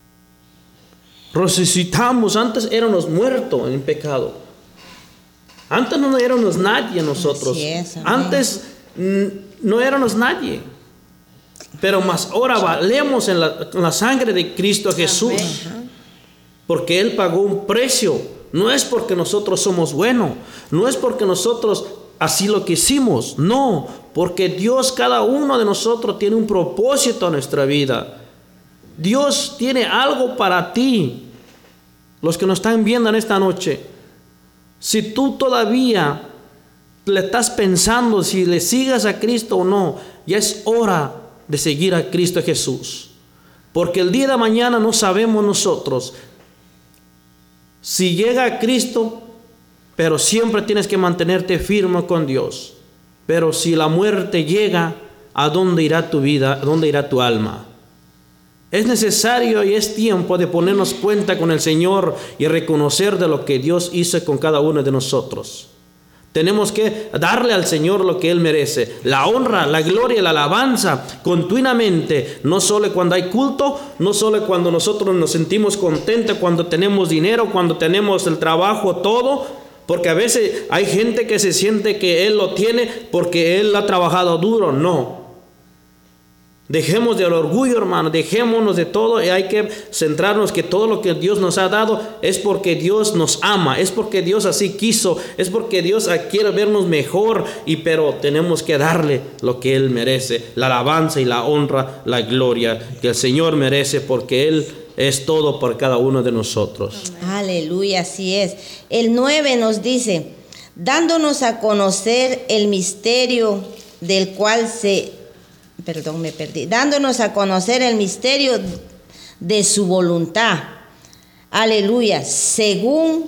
Resucitamos. Antes éramos muertos en pecado. Antes no éramos nadie nosotros. Así es, amén. Antes no éramos nadie. Pero más ahora valemos en la sangre de Cristo Jesús. Amén. Porque Él pagó un precio. No es porque nosotros somos buenos. No es porque nosotros así lo quisimos. No, porque Dios, cada uno de nosotros tiene un propósito en nuestra vida. Dios tiene algo para ti. Los que nos están viendo en esta noche, si tú todavía le estás pensando si le sigas a Cristo o no, ya es hora de seguir a Cristo Jesús. Porque el día de mañana no sabemos nosotros si llega a Cristo, pero siempre tienes que mantenerte firme con Dios. Pero si la muerte llega, ¿a dónde irá tu vida? ¿A dónde irá tu alma? Es necesario y es tiempo de ponernos cuenta con el Señor y reconocer de lo que Dios hizo con cada uno de nosotros. Tenemos que darle al Señor lo que Él merece. La honra, la gloria, la alabanza continuamente. No solo cuando hay culto, no solo cuando nosotros nos sentimos contentos, cuando tenemos dinero, cuando tenemos el trabajo, todo. Porque a veces hay gente que se siente que Él lo tiene porque Él ha trabajado duro. No. Dejemos del orgullo, hermano, dejémonos de todo y hay que centrarnos que todo lo que Dios nos ha dado es porque Dios nos ama, es porque Dios así quiso, es porque Dios quiere vernos mejor, pero tenemos que darle lo que Él merece, la alabanza y la honra, la gloria que el Señor merece, porque Él es todo por cada uno de nosotros. Aleluya, así es. El 9 nos dice, dándonos a conocer el misterio del cual dándonos a conocer el misterio de su voluntad. Aleluya, según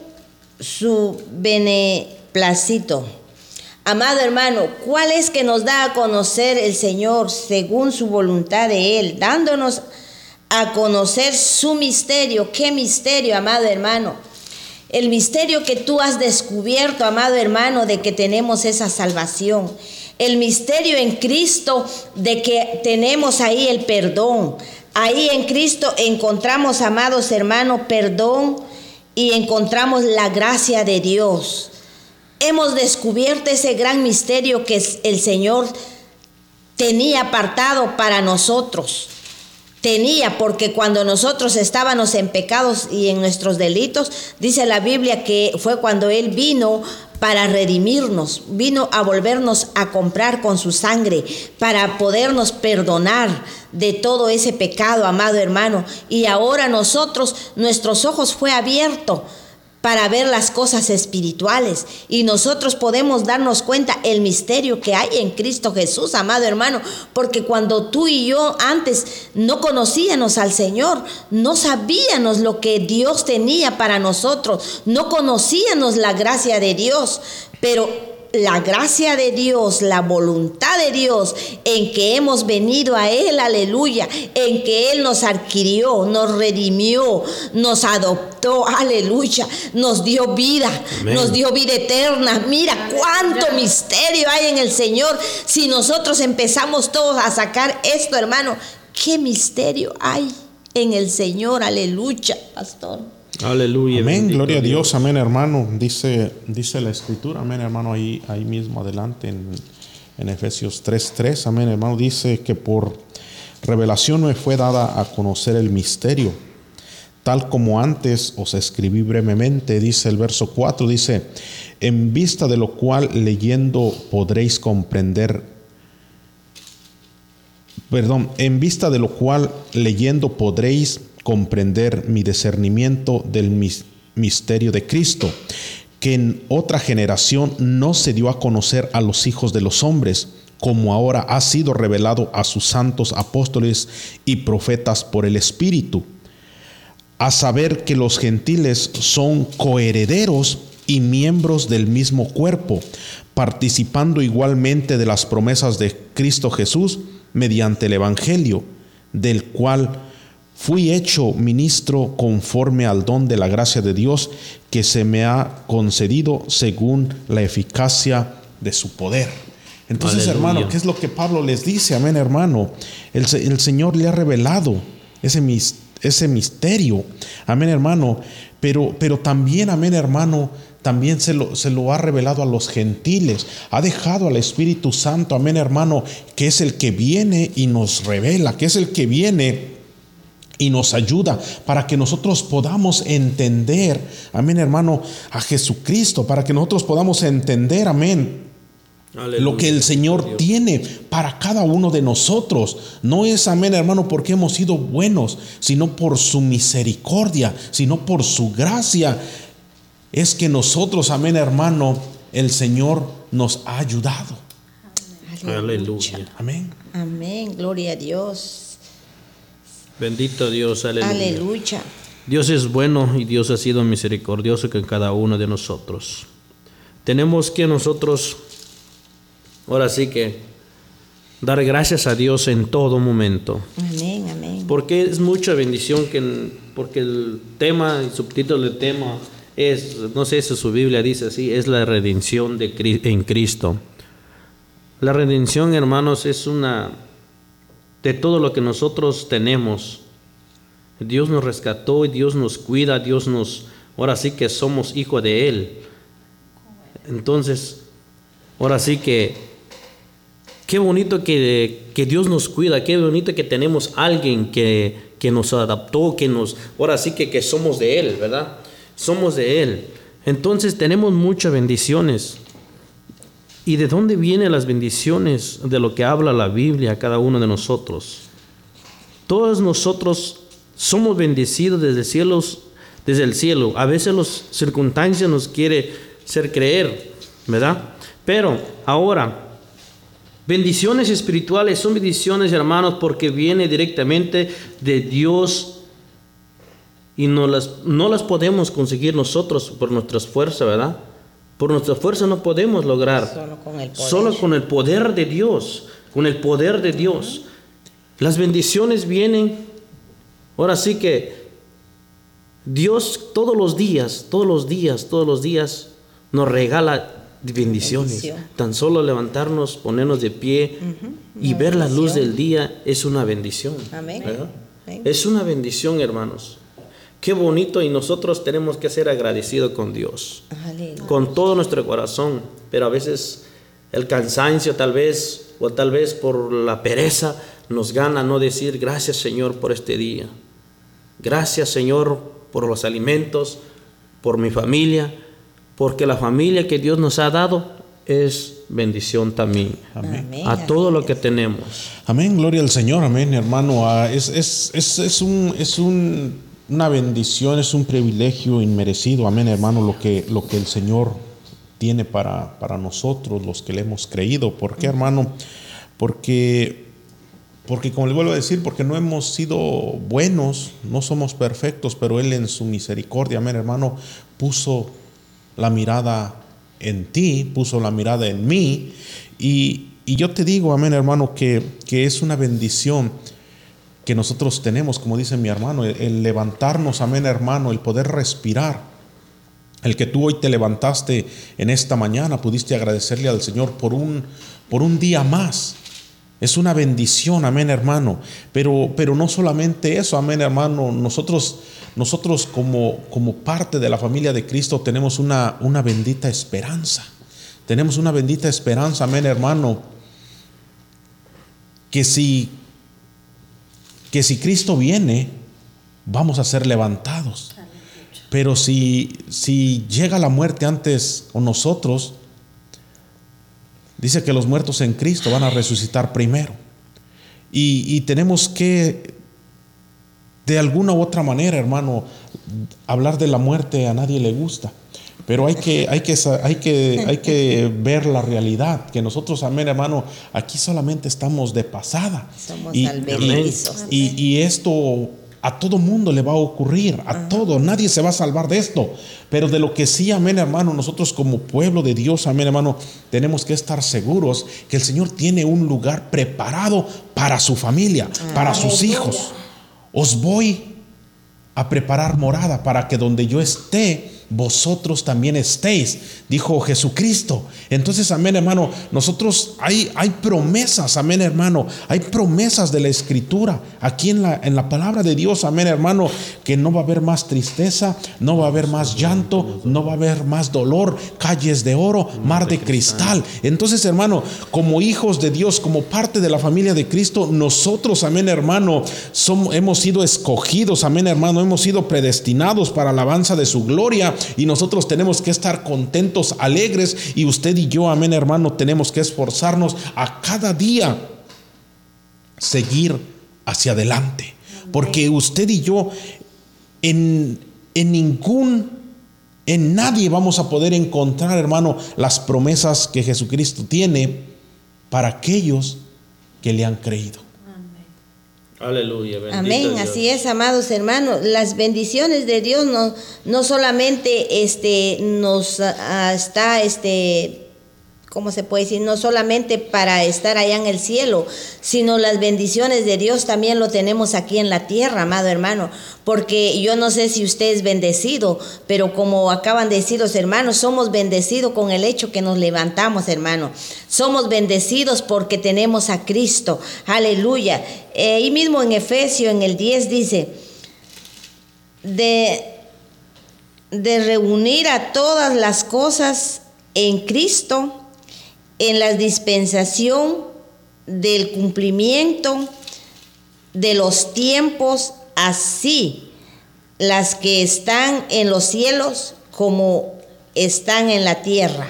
su beneplácito. Amado hermano, ¿cuál es que nos da a conocer el Señor según su voluntad de Él? Dándonos a conocer su misterio. ¿Qué misterio, amado hermano? El misterio que tú has descubierto, amado hermano, de que tenemos esa salvación. El misterio en Cristo de que tenemos ahí el perdón. Ahí en Cristo encontramos, amados hermanos, perdón y encontramos la gracia de Dios. Hemos descubierto ese gran misterio que el Señor tenía apartado para nosotros. Porque cuando nosotros estábamos en pecados y en nuestros delitos, dice la Biblia que fue cuando Él vino para redimirnos, vino a volvernos a comprar con su sangre, para podernos perdonar de todo ese pecado, amado hermano. Y ahora nuestros ojos fue abierto para ver las cosas espirituales y nosotros podemos darnos cuenta el misterio que hay en Cristo Jesús, amado hermano, porque cuando tú y yo antes no conocíamos al Señor, no sabíamos lo que Dios tenía para nosotros, no conocíamos la gracia de Dios, pero la gracia de Dios, la voluntad de Dios en que hemos venido a Él, aleluya, en que Él nos adquirió, nos redimió, nos adoptó, aleluya, nos dio vida, amén, nos dio vida eterna. Mira cuánto misterio hay en el Señor. Si nosotros empezamos todos a sacar esto, hermano, qué misterio hay en el Señor, aleluya, pastor. Aleluya. Amén, gloria a Dios, amén, hermano. Dice la Escritura, amén, hermano, ahí mismo adelante en Efesios 3:3, amén, hermano, dice que por revelación me fue dada a conocer el misterio, tal como antes os escribí brevemente, dice el verso 4, dice, en vista de lo cual leyendo podréis comprender, en vista de lo cual leyendo podréis comprender mi discernimiento del misterio de Cristo, que en otra generación no se dio a conocer a los hijos de los hombres, como ahora ha sido revelado a sus santos apóstoles y profetas por el Espíritu, a saber que los gentiles son coherederos y miembros del mismo cuerpo, participando igualmente de las promesas de Cristo Jesús mediante el Evangelio, del cual fui hecho ministro conforme al don de la gracia de Dios que se me ha concedido según la eficacia de su poder. Entonces, aleluya, hermano, ¿qué es lo que Pablo les dice? Amén, hermano. El Señor le ha revelado ese misterio. Amén, hermano. Pero también, amén, hermano, también se lo ha revelado a los gentiles. Ha dejado al Espíritu Santo, amén, hermano, que es el que viene y nos revela, que es el que viene y nos ayuda para que nosotros podamos entender, amén, hermano, a Jesucristo, para que nosotros podamos entender, amén, aleluya, lo que el Señor tiene para cada uno de nosotros. No es, amén, hermano, porque hemos sido buenos, sino por su misericordia, sino por su gracia. Es que nosotros, amén, hermano, el Señor nos ha ayudado. Aleluya. Amén. Amén. Gloria a Dios. Bendito Dios. Aleluya. Aleluya. Dios es bueno y Dios ha sido misericordioso con cada uno de nosotros. Tenemos que nosotros, ahora sí que, dar gracias a Dios en todo momento. Amén, amén. Porque es mucha bendición, porque el tema, el subtítulo del tema es, no sé si su Biblia dice así, es la redención en Cristo. La redención, hermanos, es una de todo lo que nosotros tenemos. Dios nos rescató y Dios nos cuida, ahora sí que somos hijos de Él. Entonces, ahora sí que qué bonito que Dios nos cuida, qué bonito que tenemos alguien que nos adaptó, ahora sí que somos de Él, ¿verdad? Somos de Él. Entonces tenemos muchas bendiciones. ¿Y de dónde vienen las bendiciones? De lo que habla la Biblia, cada uno de nosotros. Todos nosotros somos bendecidos desde el cielo. A veces las circunstancias nos quieren hacer creer, ¿verdad? Pero ahora, bendiciones espirituales son bendiciones, hermanos, porque viene directamente de Dios. Y no las podemos conseguir nosotros por nuestras fuerzas, ¿verdad? Por nuestra fuerza no podemos lograr. Solo con el poder de Dios. Con el poder de Dios. Las bendiciones vienen. Ahora sí que Dios todos los días nos regala bendiciones. Tan solo levantarnos, ponernos de pie y ver la luz del día es una bendición. Amén. Es una bendición, hermanos. Qué bonito, y nosotros tenemos que ser agradecidos con Dios. Aleluya. Con todo nuestro corazón, pero a veces el cansancio tal vez por la pereza nos gana no decir gracias, Señor, por este día. Gracias, Señor, por los alimentos, por mi familia, porque la familia que Dios nos ha dado es bendición también. Amén. A todo lo que tenemos. Amén, gloria al Señor, amén, hermano. Es una bendición, es un privilegio inmerecido, amén, hermano, lo que el Señor tiene para nosotros, los que le hemos creído. ¿Por qué, hermano? Porque como le vuelvo a decir, porque no hemos sido buenos, no somos perfectos, pero Él en su misericordia, amén, hermano, puso la mirada en ti, puso la mirada en mí, y yo te digo, amén, hermano, que es una bendición que nosotros tenemos, como dice mi hermano, el levantarnos, amén, hermano, el poder respirar, el que tú hoy te levantaste en esta mañana, pudiste agradecerle al Señor por un día más. Es una bendición, amén, hermano, pero no solamente eso, amén, hermano, nosotros como parte de la familia de Cristo tenemos una bendita esperanza. Tenemos una bendita esperanza, amén, hermano, que si Cristo viene, vamos a ser levantados. Pero si llega la muerte antes o nosotros, dice que los muertos en Cristo van a resucitar primero. Y tenemos que, de alguna u otra manera, hermano, hablar de la muerte a nadie le gusta. Pero hay que ver la realidad, que nosotros, amén, hermano, aquí solamente estamos de pasada. Somos advenedizos. Y esto a todo mundo le va a ocurrir, a todo, nadie se va a salvar de esto. Pero de lo que sí, amén, hermano, nosotros como pueblo de Dios, amén, hermano, tenemos que estar seguros que el Señor tiene un lugar preparado para su familia, para sus hijos. Os voy a preparar morada para que donde yo esté, vosotros también estéis, dijo Jesucristo. Entonces, amén, hermano, nosotros hay promesas, amén, hermano, hay promesas de la Escritura aquí en la palabra de Dios, amén, hermano, que no va a haber más tristeza, no va a haber más llanto, no va a haber más dolor, calles de oro, mar de cristal. Entonces, hermano, como hijos de Dios, como parte de la familia de Cristo, nosotros, amén, hermano, hemos sido escogidos, amén, hermano, hemos sido predestinados para alabanza de su gloria, y nosotros tenemos que estar contentos, alegres, y usted y yo, amén, hermano, tenemos que esforzarnos a cada día seguir hacia adelante, porque usted y yo en nadie vamos a poder encontrar, hermano, las promesas que Jesucristo tiene para aquellos que le han creído. Aleluya, bendito Amén, Dios. así es, amados hermanos. Las bendiciones de Dios no solamente nos está ¿cómo se puede decir? No solamente para estar allá en el cielo, sino las bendiciones de Dios también lo tenemos aquí en la tierra, amado hermano. Porque yo no sé si usted es bendecido, pero como acaban de decir los hermanos, somos bendecidos con el hecho que nos levantamos, hermano. Somos bendecidos porque tenemos a Cristo. Aleluya. Ahí mismo en Efesios, en el 10 dice, de reunir a todas las cosas en Cristo, en la dispensación del cumplimiento de los tiempos, así las que están en los cielos como están en la tierra.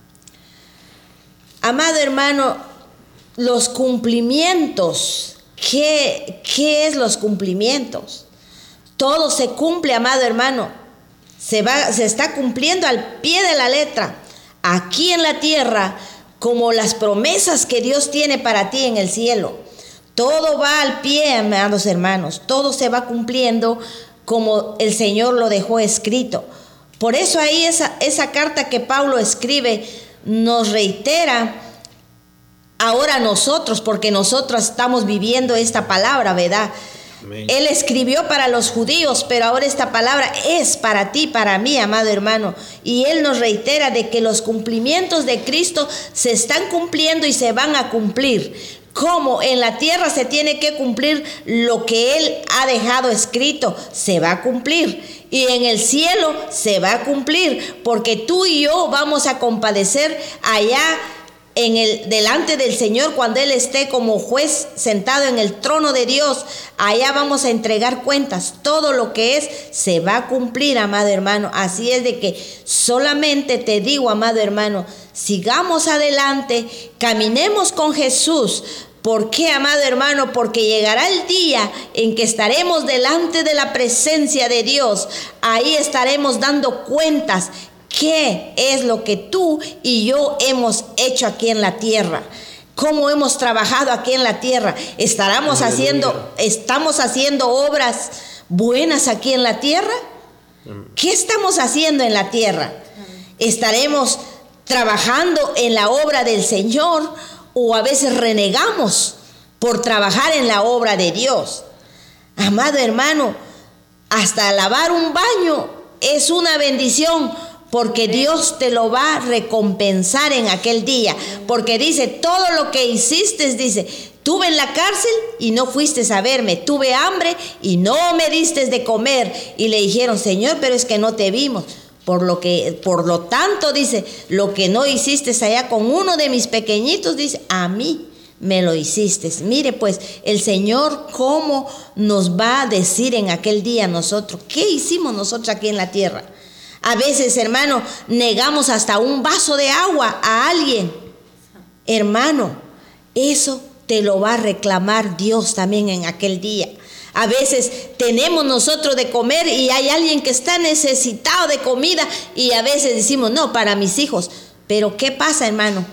Amado hermano, los cumplimientos, ¿qué es los cumplimientos? Todo se cumple, amado hermano, se está cumpliendo al pie de la letra, aquí en la tierra, como las promesas que Dios tiene para ti en el cielo. Todo va al pie, amados hermanos. Todo se va cumpliendo como el Señor lo dejó escrito. Por eso ahí esa carta que Pablo escribe nos reitera ahora nosotros, porque nosotros estamos viviendo esta palabra, ¿verdad? Amén. Él escribió para los judíos, pero ahora esta palabra es para ti, para mí, amado hermano. Y Él nos reitera de que los cumplimientos de Cristo se están cumpliendo y se van a cumplir. Como en la tierra se tiene que cumplir lo que Él ha dejado escrito, se va a cumplir. Y en el cielo se va a cumplir, porque tú y yo vamos a compadecer allá delante del Señor cuando Él esté como juez sentado en el trono de Dios. Allá vamos a entregar cuentas. Todo lo que se va a cumplir, amado hermano. Así es de que solamente te digo, amado hermano, sigamos adelante, caminemos con Jesús. ¿Por qué, amado hermano? Porque llegará el día en que estaremos delante de la presencia de Dios. Ahí estaremos dando cuentas. ¿Qué es lo que tú y yo hemos hecho aquí en la tierra? ¿Cómo hemos trabajado aquí en la tierra? ¿Estamos haciendo obras buenas aquí en la tierra? ¿Qué estamos haciendo en la tierra? ¿Estaremos trabajando en la obra del Señor o a veces renegamos por trabajar en la obra de Dios? Amado hermano, hasta lavar un baño es una bendición, porque Dios te lo va a recompensar en aquel día. Porque dice, todo lo que hiciste, dice, tuve en la cárcel y no fuiste a verme, tuve hambre y no me diste de comer. Y le dijeron, Señor, pero es que no te vimos. Por lo tanto, dice, lo que no hiciste allá con uno de mis pequeñitos, dice, a mí me lo hiciste. Mire pues, el Señor cómo nos va a decir en aquel día nosotros, ¿qué hicimos nosotros aquí en la tierra? A veces, hermano, negamos hasta un vaso de agua a alguien. Hermano, eso te lo va a reclamar Dios también en aquel día. A veces tenemos nosotros de comer y hay alguien que está necesitado de comida y a veces decimos, no, para mis hijos. Pero ¿qué pasa, hermano?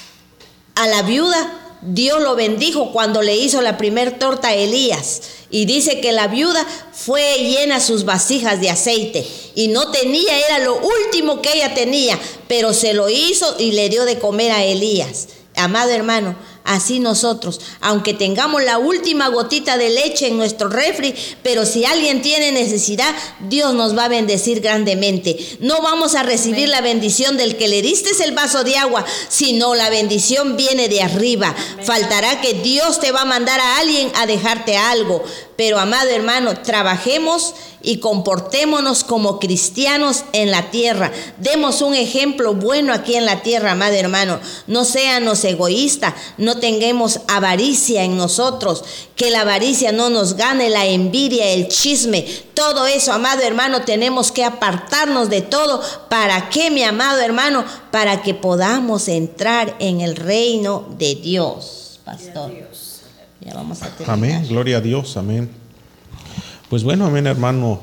A la viuda Dios lo bendijo cuando le hizo la primer torta a Elías. Y dice que la viuda fue llena sus vasijas de aceite. Y no tenía, era lo último que ella tenía. Pero se lo hizo y le dio de comer a Elías. Amado hermano, así nosotros, aunque tengamos la última gotita de leche en nuestro refri, pero si alguien tiene necesidad, Dios nos va a bendecir grandemente. No vamos a recibir la bendición del que le diste el vaso de agua, sino la bendición viene de arriba. Faltará que Dios te va a mandar a alguien a dejarte algo. Pero, amado hermano, trabajemos y comportémonos como cristianos en la tierra. Demos un ejemplo bueno aquí en la tierra, amado hermano. No seamos egoístas, no tengamos avaricia en nosotros, que la avaricia no nos gane, la envidia, el chisme, todo eso, amado hermano, tenemos que apartarnos de todo. ¿Para qué, mi amado hermano? Para que podamos entrar en el reino de Dios, pastor. Ya vamos a terminar. Amén, gloria a Dios, amén. Pues bueno, amén, hermano,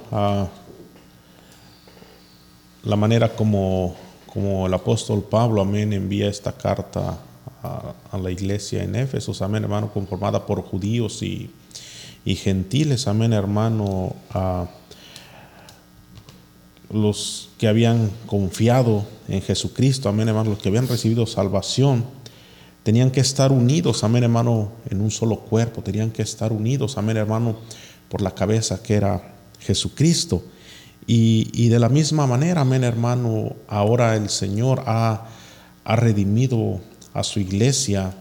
la manera como el apóstol Pablo, amén, envía esta carta a la iglesia en Éfeso, amén, hermano, conformada por judíos y gentiles, amén, hermano, los que habían confiado en Jesucristo, amén, hermano, los que habían recibido salvación, tenían que estar unidos, amén, hermano, en un solo cuerpo, tenían que estar unidos, amén, hermano, por la cabeza que era Jesucristo. Y de la misma manera, amén, hermano, ahora el Señor ha redimido a su iglesia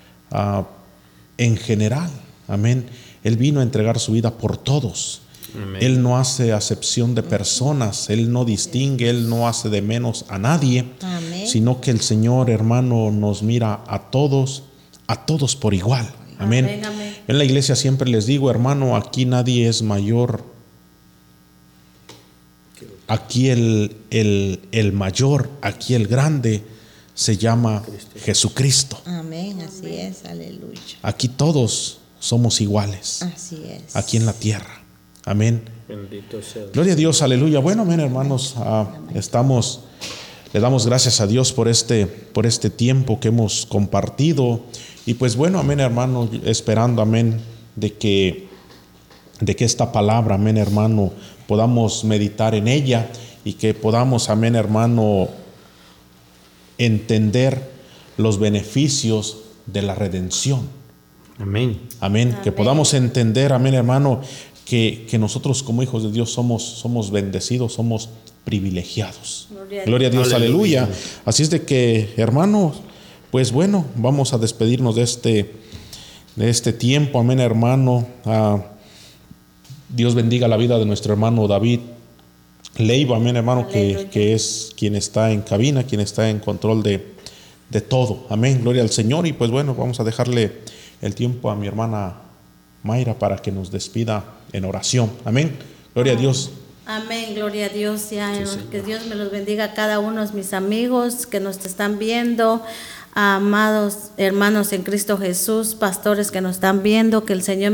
en general, amén. Él vino a entregar su vida por todos. Amén. Él no hace acepción de personas, Él no distingue, Él no hace de menos a nadie, amén, sino que el Señor, hermano, nos mira a todos por igual. Amén. Amén, amén. En la iglesia siempre les digo, hermano, aquí nadie es mayor. Aquí el mayor, aquí el grande se llama Jesucristo. Amén, así es, aleluya. Aquí todos somos iguales. Así es. Aquí en la tierra. Amén. Bendito sea. Gloria a Dios, aleluya. Bueno, amén, hermanos, le damos gracias a Dios por este tiempo que hemos compartido. Y pues bueno, amén, hermano, esperando, amén, de que esta palabra, amén, hermano, podamos meditar en ella y que podamos, amén, hermano, entender los beneficios de la redención. Amén. Amén. Amén. Que podamos entender, amén, hermano, que nosotros como hijos de Dios somos bendecidos, somos privilegiados. Gloria a Dios, aleluya. Así es de que, hermano, pues bueno, vamos a despedirnos de este tiempo, amén, hermano. Dios bendiga la vida de nuestro hermano David Leiva, amén, hermano, que es quien está en cabina, quien está en control de todo. Amén, gloria al Señor. Y pues bueno, vamos a dejarle el tiempo a mi hermana Mayra para que nos despida en oración. Amén, gloria a Dios. Amén, gloria a Dios. Que Dios me los bendiga a cada uno de mis amigos que nos están viendo, amados hermanos en Cristo Jesús, pastores que nos están viendo, que el Señor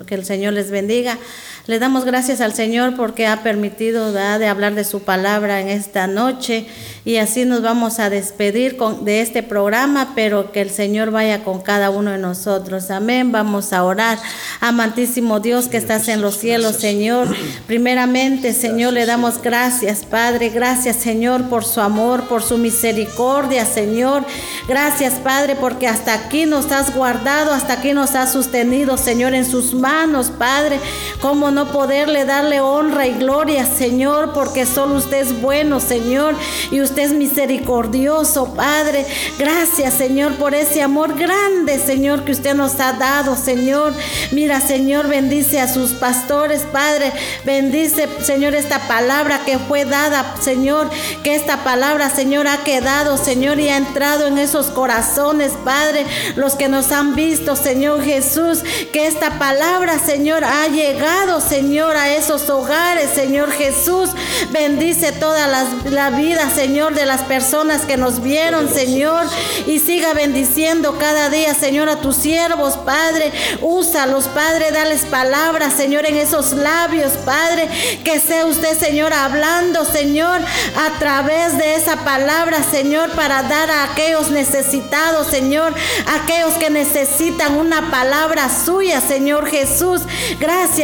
les bendiga. Le damos gracias al Señor porque ha permitido de hablar de su palabra en esta noche, y así nos vamos a despedir de este programa, pero que el Señor vaya con cada uno de nosotros. Amén. Vamos a orar. Amantísimo Dios que estás en los cielos, Señor, primeramente, Señor, le damos gracias, Padre. Gracias, Señor, por su amor, por su misericordia, Señor. Gracias, Padre, porque hasta aquí nos has guardado, hasta aquí nos has sostenido, Señor, en sus manos, Padre. ¿Cómo no poderle darle honra y gloria, Señor? Porque solo usted es bueno, Señor, y usted es misericordioso, Padre. Gracias, Señor, por ese amor grande, Señor, que usted nos ha dado, Señor. Mira, Señor, bendice a sus pastores, Padre. Bendice, Señor, esta palabra que fue dada, Señor, que esta palabra, Señor, ha quedado, Señor, y ha entrado en esos corazones, Padre, los que nos han visto, Señor Jesús, que esta palabra, Señor, ha llegado, Señor, a esos hogares, Señor Jesús. Bendice toda la vida, Señor, de las personas que nos vieron, Señor, y siga bendiciendo cada día, Señor, a tus siervos, Padre. Úsalos, Padre, dales palabras, Señor, en esos labios, Padre, que sea usted, Señor, hablando, Señor, a través de esa palabra, Señor, para dar a aquellos necesitados, Señor, aquellos que necesitan una palabra suya, Señor Jesús. Gracias, Señor,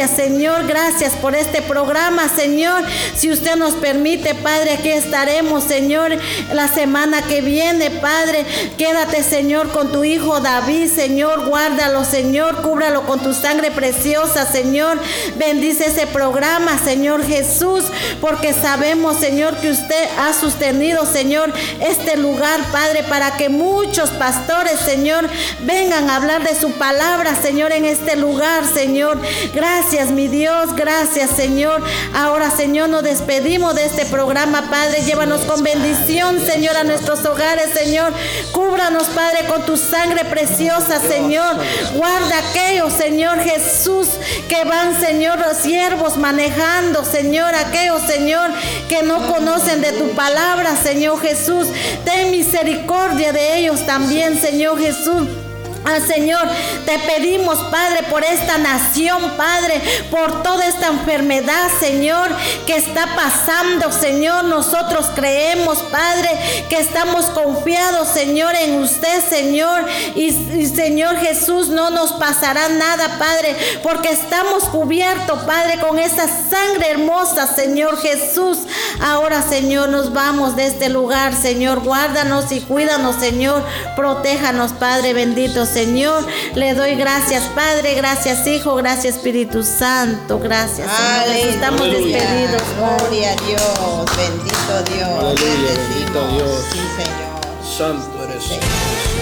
Señor, gracias por este programa, Señor. Si usted nos permite, Padre, aquí estaremos, Señor, la semana que viene, Padre. Quédate, Señor, con tu hijo David, Señor. Guárdalo, Señor. Cúbralo con tu sangre preciosa, Señor. Bendice ese programa, Señor Jesús, porque sabemos, Señor, que usted ha sostenido, Señor, este lugar, Padre, para que muchos pastores, Señor, vengan a hablar de su palabra, Señor, en este lugar, Señor. Gracias, mi Dios, gracias, Señor. Ahora, Señor, nos despedimos de este programa, Padre. Llévanos con bendición, Señor, a nuestros hogares, Señor. Cúbranos, Padre, con tu sangre preciosa, Señor. Guarda a aquellos, Señor Jesús, que van, Señor, los siervos manejando, Señor. Aquellos, Señor, que no conocen de tu palabra, Señor Jesús. Ten misericordia de ellos también, Señor Jesús. Señor, te pedimos, Padre, por esta nación, Padre, por toda esta enfermedad, Señor, que está pasando, Señor. Nosotros creemos, Padre, que estamos confiados, Señor, en usted, Señor. Y Señor Jesús, no nos pasará nada, Padre, porque estamos cubiertos, Padre, con esa sangre hermosa, Señor Jesús. Ahora, Señor, nos vamos de este lugar, Señor. Guárdanos y cuídanos, Señor. Protéjanos, Padre bendito, Señor. Le doy gracias, Padre, gracias, Hijo, gracias, Espíritu Santo, gracias, Señor. Estamos despedidos. Gloria a Dios, bendito Dios. Aleluya, bendito Dios. Sí, Señor. Santo eres. Sí.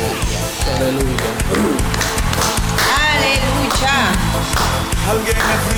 Aleluya. Aleluya. Alguien me